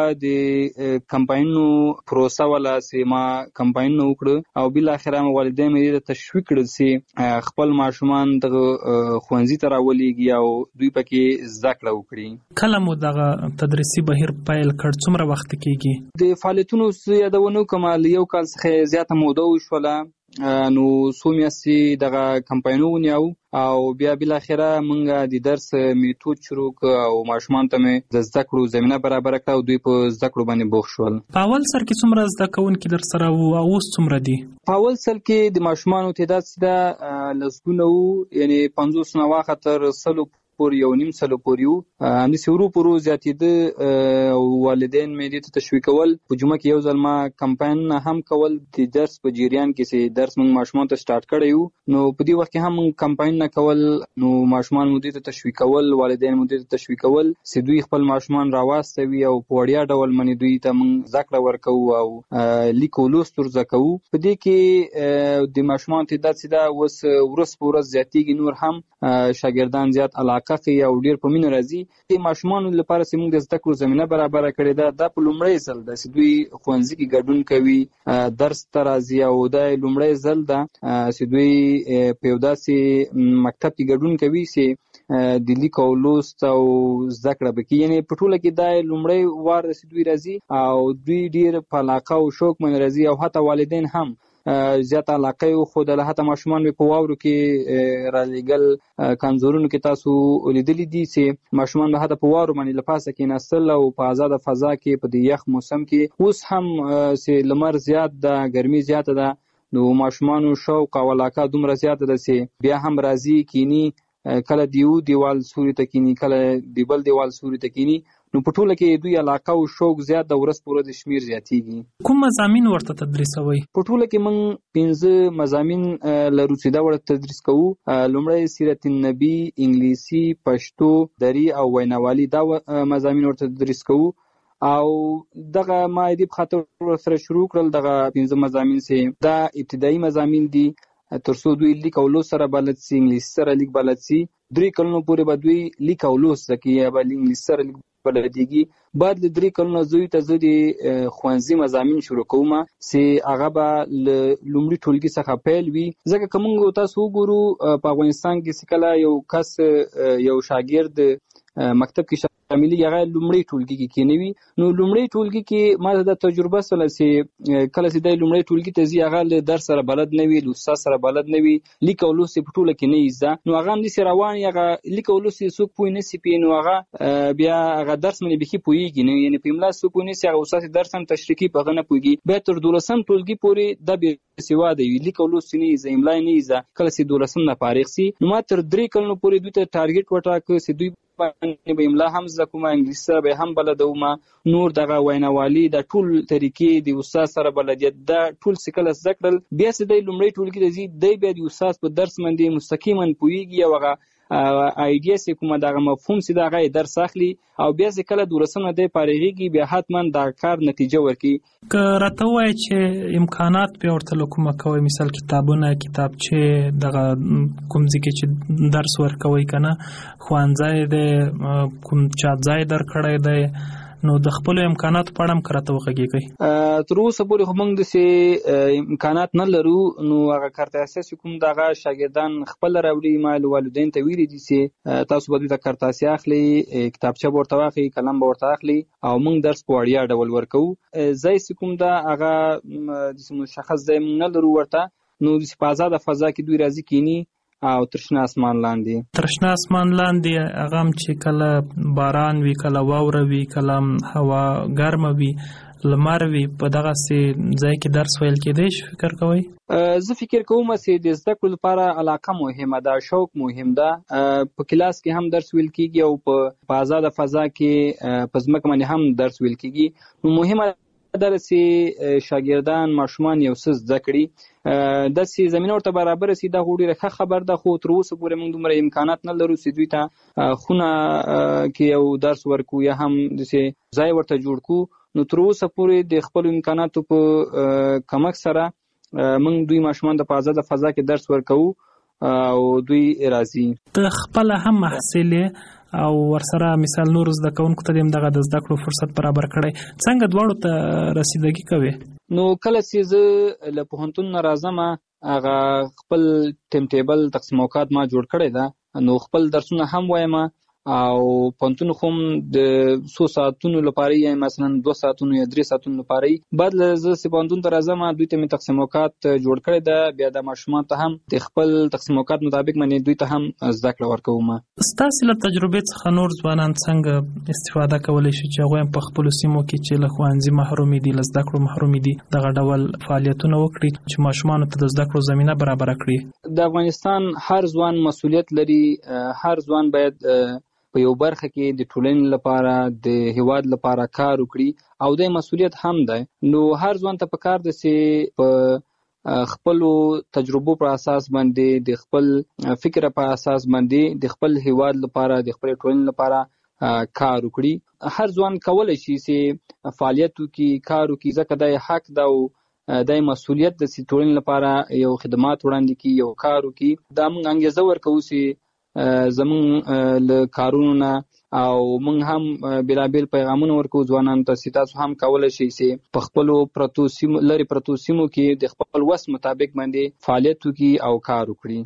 Speaker 14: د کمپاینونو پروسه ولا چې ما کمپاینونه وکړه او بل اخره مې والدین مې تشویق کړل چې خپل ماشومان د ښوونځي ته راولېږي او دوی پکې زده کړه وکړي.
Speaker 6: کله مو دغه تدریسي بهیر پیل کړ څومره وخت کېږي؟
Speaker 14: د فعالیتونو یادونه کوم یو کال څخه زیاته موده وشوله نو څو میاشتې دغه کمپاینونه ونیو او بیا بل اخره مونږ د درس میتود شروع او ماشومان ته مې د زده کړو زمينه برابر کړه او دوی په زده کړو باندې بوخ شول.
Speaker 6: په اول سر کې څومره زده کوونکي در سره وو او اوس څومره دي؟
Speaker 14: په اول سر کې د ماشومانو تعداد سیده لسګونه وو یعنی 50 نه واخه تر 100 پورې یو نیم سلو پورې وو همداسې ورو په ورو زیاتېده او والدین مې دې ته تشویقول په جمعه کې یو ځل ما کمپاین هم کول د درس په جریان کې چې درس موږ ماشومان ته سٹارټ کړی وو نو په دې وخت کې هم کمپاین نه کول نو ماشومان مو دې ته تشویقول والدین مو دې ته تشویقول چې دوی خپل ماشومان راواستوي او په وړیا ډول باندې دوی ته موږ زده کړه ورکوو او لیکو لوست ورزده کوو. په دې کې د ماشومان تعداد سیده اوس ورځ په ورځ زیاتېږي نور هم شاګردان زیات علاقه کوي او ډیر په مینه راځي د ماشومان لپاره چې موږ د زده کړو زمينه برابر کړې ده د په لومړی ځل د دوی ښوونځي کې ګډون کوي درس ته راځي او د لومړی ځل ده چې دوی په یو داسې مکتب کې ګډون کوي چې د لیک او لوست او زده کړه وکړي یعنی په ټوله کې د لومړی وار چې دوی راځي او دوی ډیر په علاقه او شوق من راځي او حتی والدین هم زیات علاقه او خود له حتی ماشومان په واورو کې را لېګل کانزورونو کې تاسو ولیدلې دي چې ماشومان به حتی په واورو باندې لپاسه کې نسل او په آزاد فضا کې په د یخ موسم کې اوس هم چې لمر زیات ده ګرمي زیاته ده نو ماشومان شوق او علاقه دومره زیاته ده چې بیا هم راځي کینی کله دیوال سوري ته کینی کله دی بل دیوال سوري ته کینی نو په ټوله کې دوی علاقه او شوق زیات د ورځ پر ورځ شمیر زیاتېږي.
Speaker 6: کوم مضامین ورته تدریسوي؟
Speaker 14: په ټوله کې موږ 15 مضامین لرو چې دا ورته تدریس کوو. لومړی سیرت النبی، انګلیسي، پښتو، دری او ویناوالي دا مضامین ورته تدریس کوو او دغه ما دې په خاطر سره شروع کړل دغه 15 مضامین چې دا ابتدایي مضامین دي ترڅو دوی لیک او لوست سره بلد سي انګلیسي سره لیک بلد سي 3 کلونو پورې به دوی لیک او لوست کوي یا به انګلیسي سره لیک بلدیږي بعد له 3 کلونو زوی ته زه د ښوونځي مضامین شروع کوم چې هغه به لومړي ټولګي څخه پیل وي ځکه که موږ تاسو وګورو په افغانستان کې چې کله یو کس یو شاګرد مکتب کې شاملي هغه لومړی ټولګي کې کېنوي نو لومړی ټولګي کې ما د تجربه سره چې کله چې د لومړی ټولګي ته ځي هغه له درس سره بلد نه وي له استاد سره بلد نه وي لیک او لوست په ټوله کې نه یزده نو هغه هم د روان هغه لیک او لوست څوک پوي نه سي پي نو هغه بیا هغه درس باندې بخي پويږي نو یعنی په املا څوک پوي نه سي هغه استاد درس هم تشریحي په غنه پويږي به تر 12 ټولګي پورې د به سیواده وی لیک او لوست نه یزه املا نه یزه کله چې 12 نه فارغ سي نو ما تر 3 کلونو پورې دوی ته ټارګټ وټاکه چې دوی باندې به املا هم زده کوم انګلیسي سره به هم بلدوم نور دغه ویناوالي د ټول طریقې د استاد سره بلدیت د ټول سکل زده کړل بیا چې د لومړی ټولګي د زی د بیا د استاد په درس باندې مستقیما پويږي او هغه ایډیا چې کومه دغه مفهوم چې دغه درس اخلي او بیا چې کله دورسنه د پارېږي بیا حتما د کار نتیجه ورکي
Speaker 6: که راته وای چې امکانات په ورته کومه کوي مثال کتابونه کتابچه دغه کوم ځکه چې درس ورکوي کنه خوانځای د کوم چا ځای در کړی دی نو د خپل امکانات په اړه کراته وغږیږي
Speaker 14: تر اوسه پورې هم موږ د امکانات نه لرو نو هغه کارت اساس کوم دغه شاګردان خپل راوړي مال والدین ته ویلي دي چې تاسو به د کارت اساس اخلي کتابچه ورته واخلي قلم ورته اخلي او موږ درس په وړیا ډول ورکو زای کوم دا هغه د مشخص ځای نه لرو ورته نو د آزاد فضا کې دوی راځي کینی او ترشنا اسمان
Speaker 6: لاندې هغه چې کله باران وی کله واوره وی کله هوا ګرمه وی لمر وي په دغه سي ځای کې درس ویل کېدای شي فکر کوئ؟
Speaker 14: زه فکر کوم چې د زده کړو لپاره علاقه مهمه ده، شوق مهم ده. په کلاس کې هم درس ویل کیږي او په آزاد فضا کې په ځمکه باندې هم درس ویل کیږي. نو مهمه ده چې شاګردان ماشومان یو څه زده کړي، د سي زمينه ورته برابر سي. دا ډیره ښه خبر ده، خو تر اوسه پورې موږ دومره امکانات نه لرو چې دوی ته خونه کې یو درس ورکو یا هم د سي ځای ورته جوړ کو. نو تر اوسه پورې د خپل امکاناتو په کمک سره موږ دوی ماشومان د آزاد فضا کې درس ورکو او دوی راځي.
Speaker 6: ته خپل هم محصل او ورسره مثال نور زده کوونکو ته دغه د زده کړو فرصت برابر کړي، څنګه دواړو ته رسیدګي کوي؟ نو
Speaker 14: کله چې زه له پوهنتون نه راځم هغه خپل ټیم ټیبل تقسیم اوقات ما جوړ کړی ده، نو خپل درسونه هم وایم او پوهنتون هم د 100 ساعتونو لپاره یا مثلا 2 ساعتونو یا 3 ساعتونو لپاره بعد زه چې پوهنتون ته راځم دوی ته می تقسیم اوقات جوړ کړی ده. بیا د ماشومان ته هم د خپل تقسیم اوقات مطابق باندې دوی ته هم زده کړه ورکوم.
Speaker 6: ستاسو له تجربې څخه نور ځوانان څنګه استفاده کولی شي چې هغه په خپل سیمو کې چې له ښوونځي محروم دي، له زده کړو محروم دي، دغه ډول فعالیتونه وکړي چې ماشومان ته د زده کړو زمينه برابر کړي؟
Speaker 14: د افغانستان هر ځوان مسؤلیت لري، هر ځوان باید په یو برخه کې د ټولنې لپاره د هیواد لپاره کار وکړي او د مسؤلیت هم ده. نو هر ځوان ته پکار ده چې په خپل تجربو پر اساس باندې د خپل فکر په اساس باندې د خپل هیواد لپاره د خپل ټولنې لپاره کار وکړي. هر ځوان کولای شي چې فعالیت وکړي، کار وکړي، ځکه د حق ده او د مسؤلیت د ټولنې لپاره یو خدمات وړاندې کړي، یو کار وکړي. دا موږ انګیزه ورکوو چې زمون له کارونو نه او موږ هم بلابل پیغامونه ورکو ځوانانو ته چې تاسو هم کولای شئ چې په خپل پروتو سیمو لري پروتو سیمو کې د خپل وس مطابق باندې فعالیت وکړي او کار وکړي.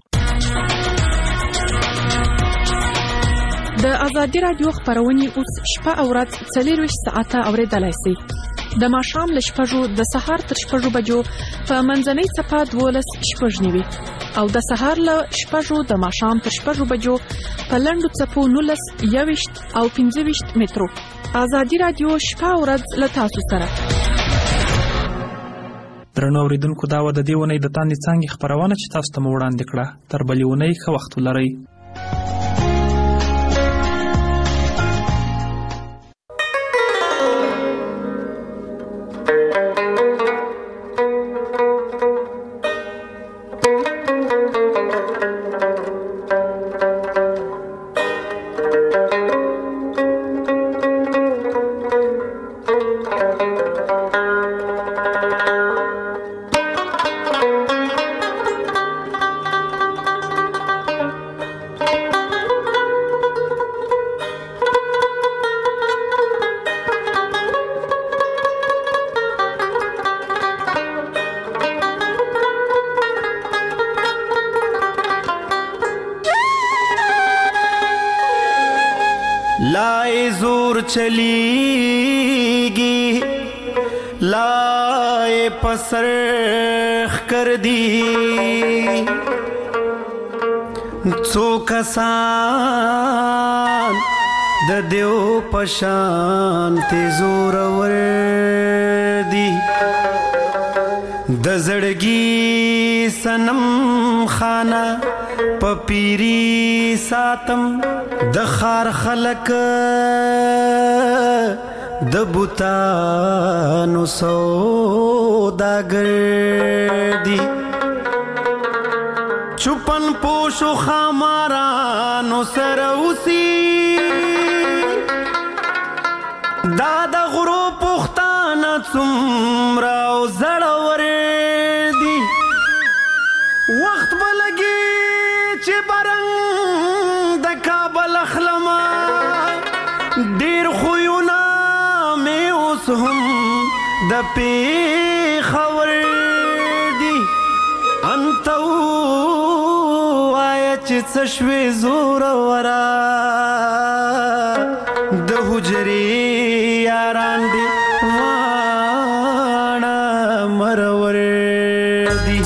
Speaker 3: د ازادي رادیو خبرونه اوس شپه او ورځ 24 ساعته اوریدلای شئ. د ماښام له 6 د سهار تر 6 بجو په منځنۍ صفه 12:09 او د سهار له 6 د ماښام تر 6 بجو په لنډو صفو 19 21 او 25 مترو. ازادي رادیو شپه او ورځ له تاسو سره.
Speaker 6: درنو اوریدونکو دا و د دې ونې د تاندې څنګه خبرونه چې تاسو ته وړاندې کړه. تر بلې ونې ښه وخت ولرئ.
Speaker 15: लाए जोर चलीगी लाए पसरख कर दी څو کسان د دیو پشان ته زور ور دی د زړګي سنم خانه پپیری ساتم د خار خلق د بوتانو سوداګر دی چوپن پوشو خامارانو سره اوسي دا د غرو پختانه څومره او زړور دي وخت بلګي چې برنګ د کابل اخلما ډیر خوونه مې اوس هم د پیښور دي انتو چې څشوي زور ورا د حجرې یاران دي وانا مرور دي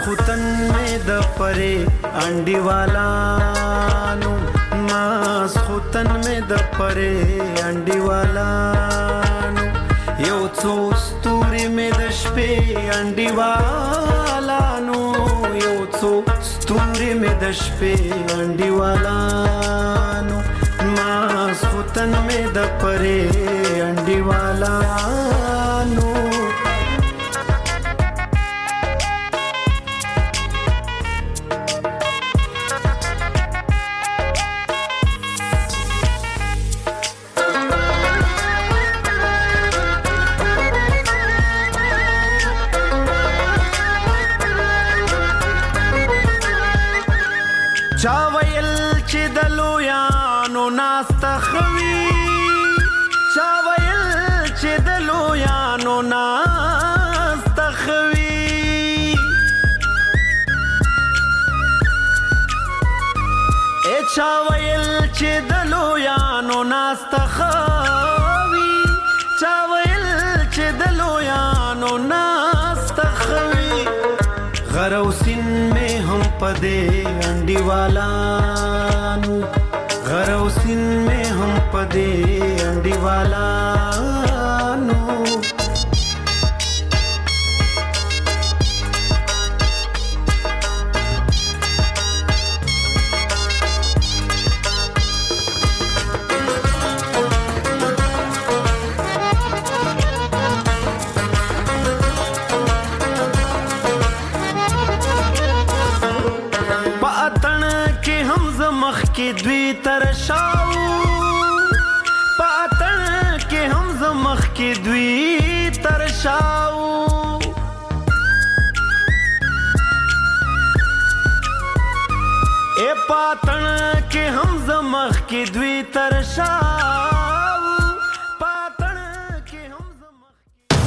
Speaker 15: خوتن مې د پرې انډیوالانو ماس خوتن مې د پرې انډیوالانو یو څو ستوري مې د شپې انډیوالانو یو څو ستوري مې د شپې انډیوالانو ماس خوتن مې د پرې انډیوالانو چا ویل چې د لویانو ناسته خوي چا ویل چې د لویانو ناسته خوي چا ویل چې د لویانو ناسته خوي چا ویل چې د لویانو ناسته خوي غروسین میں ہم پدے انڈیوالانو غروسین میں ہم پدے انڈیوالانو کې دوی ترشاو پاتن کې هم زمخ کې دوی ترشاو اے پاتن کې هم زمخ کې دوی ترشاو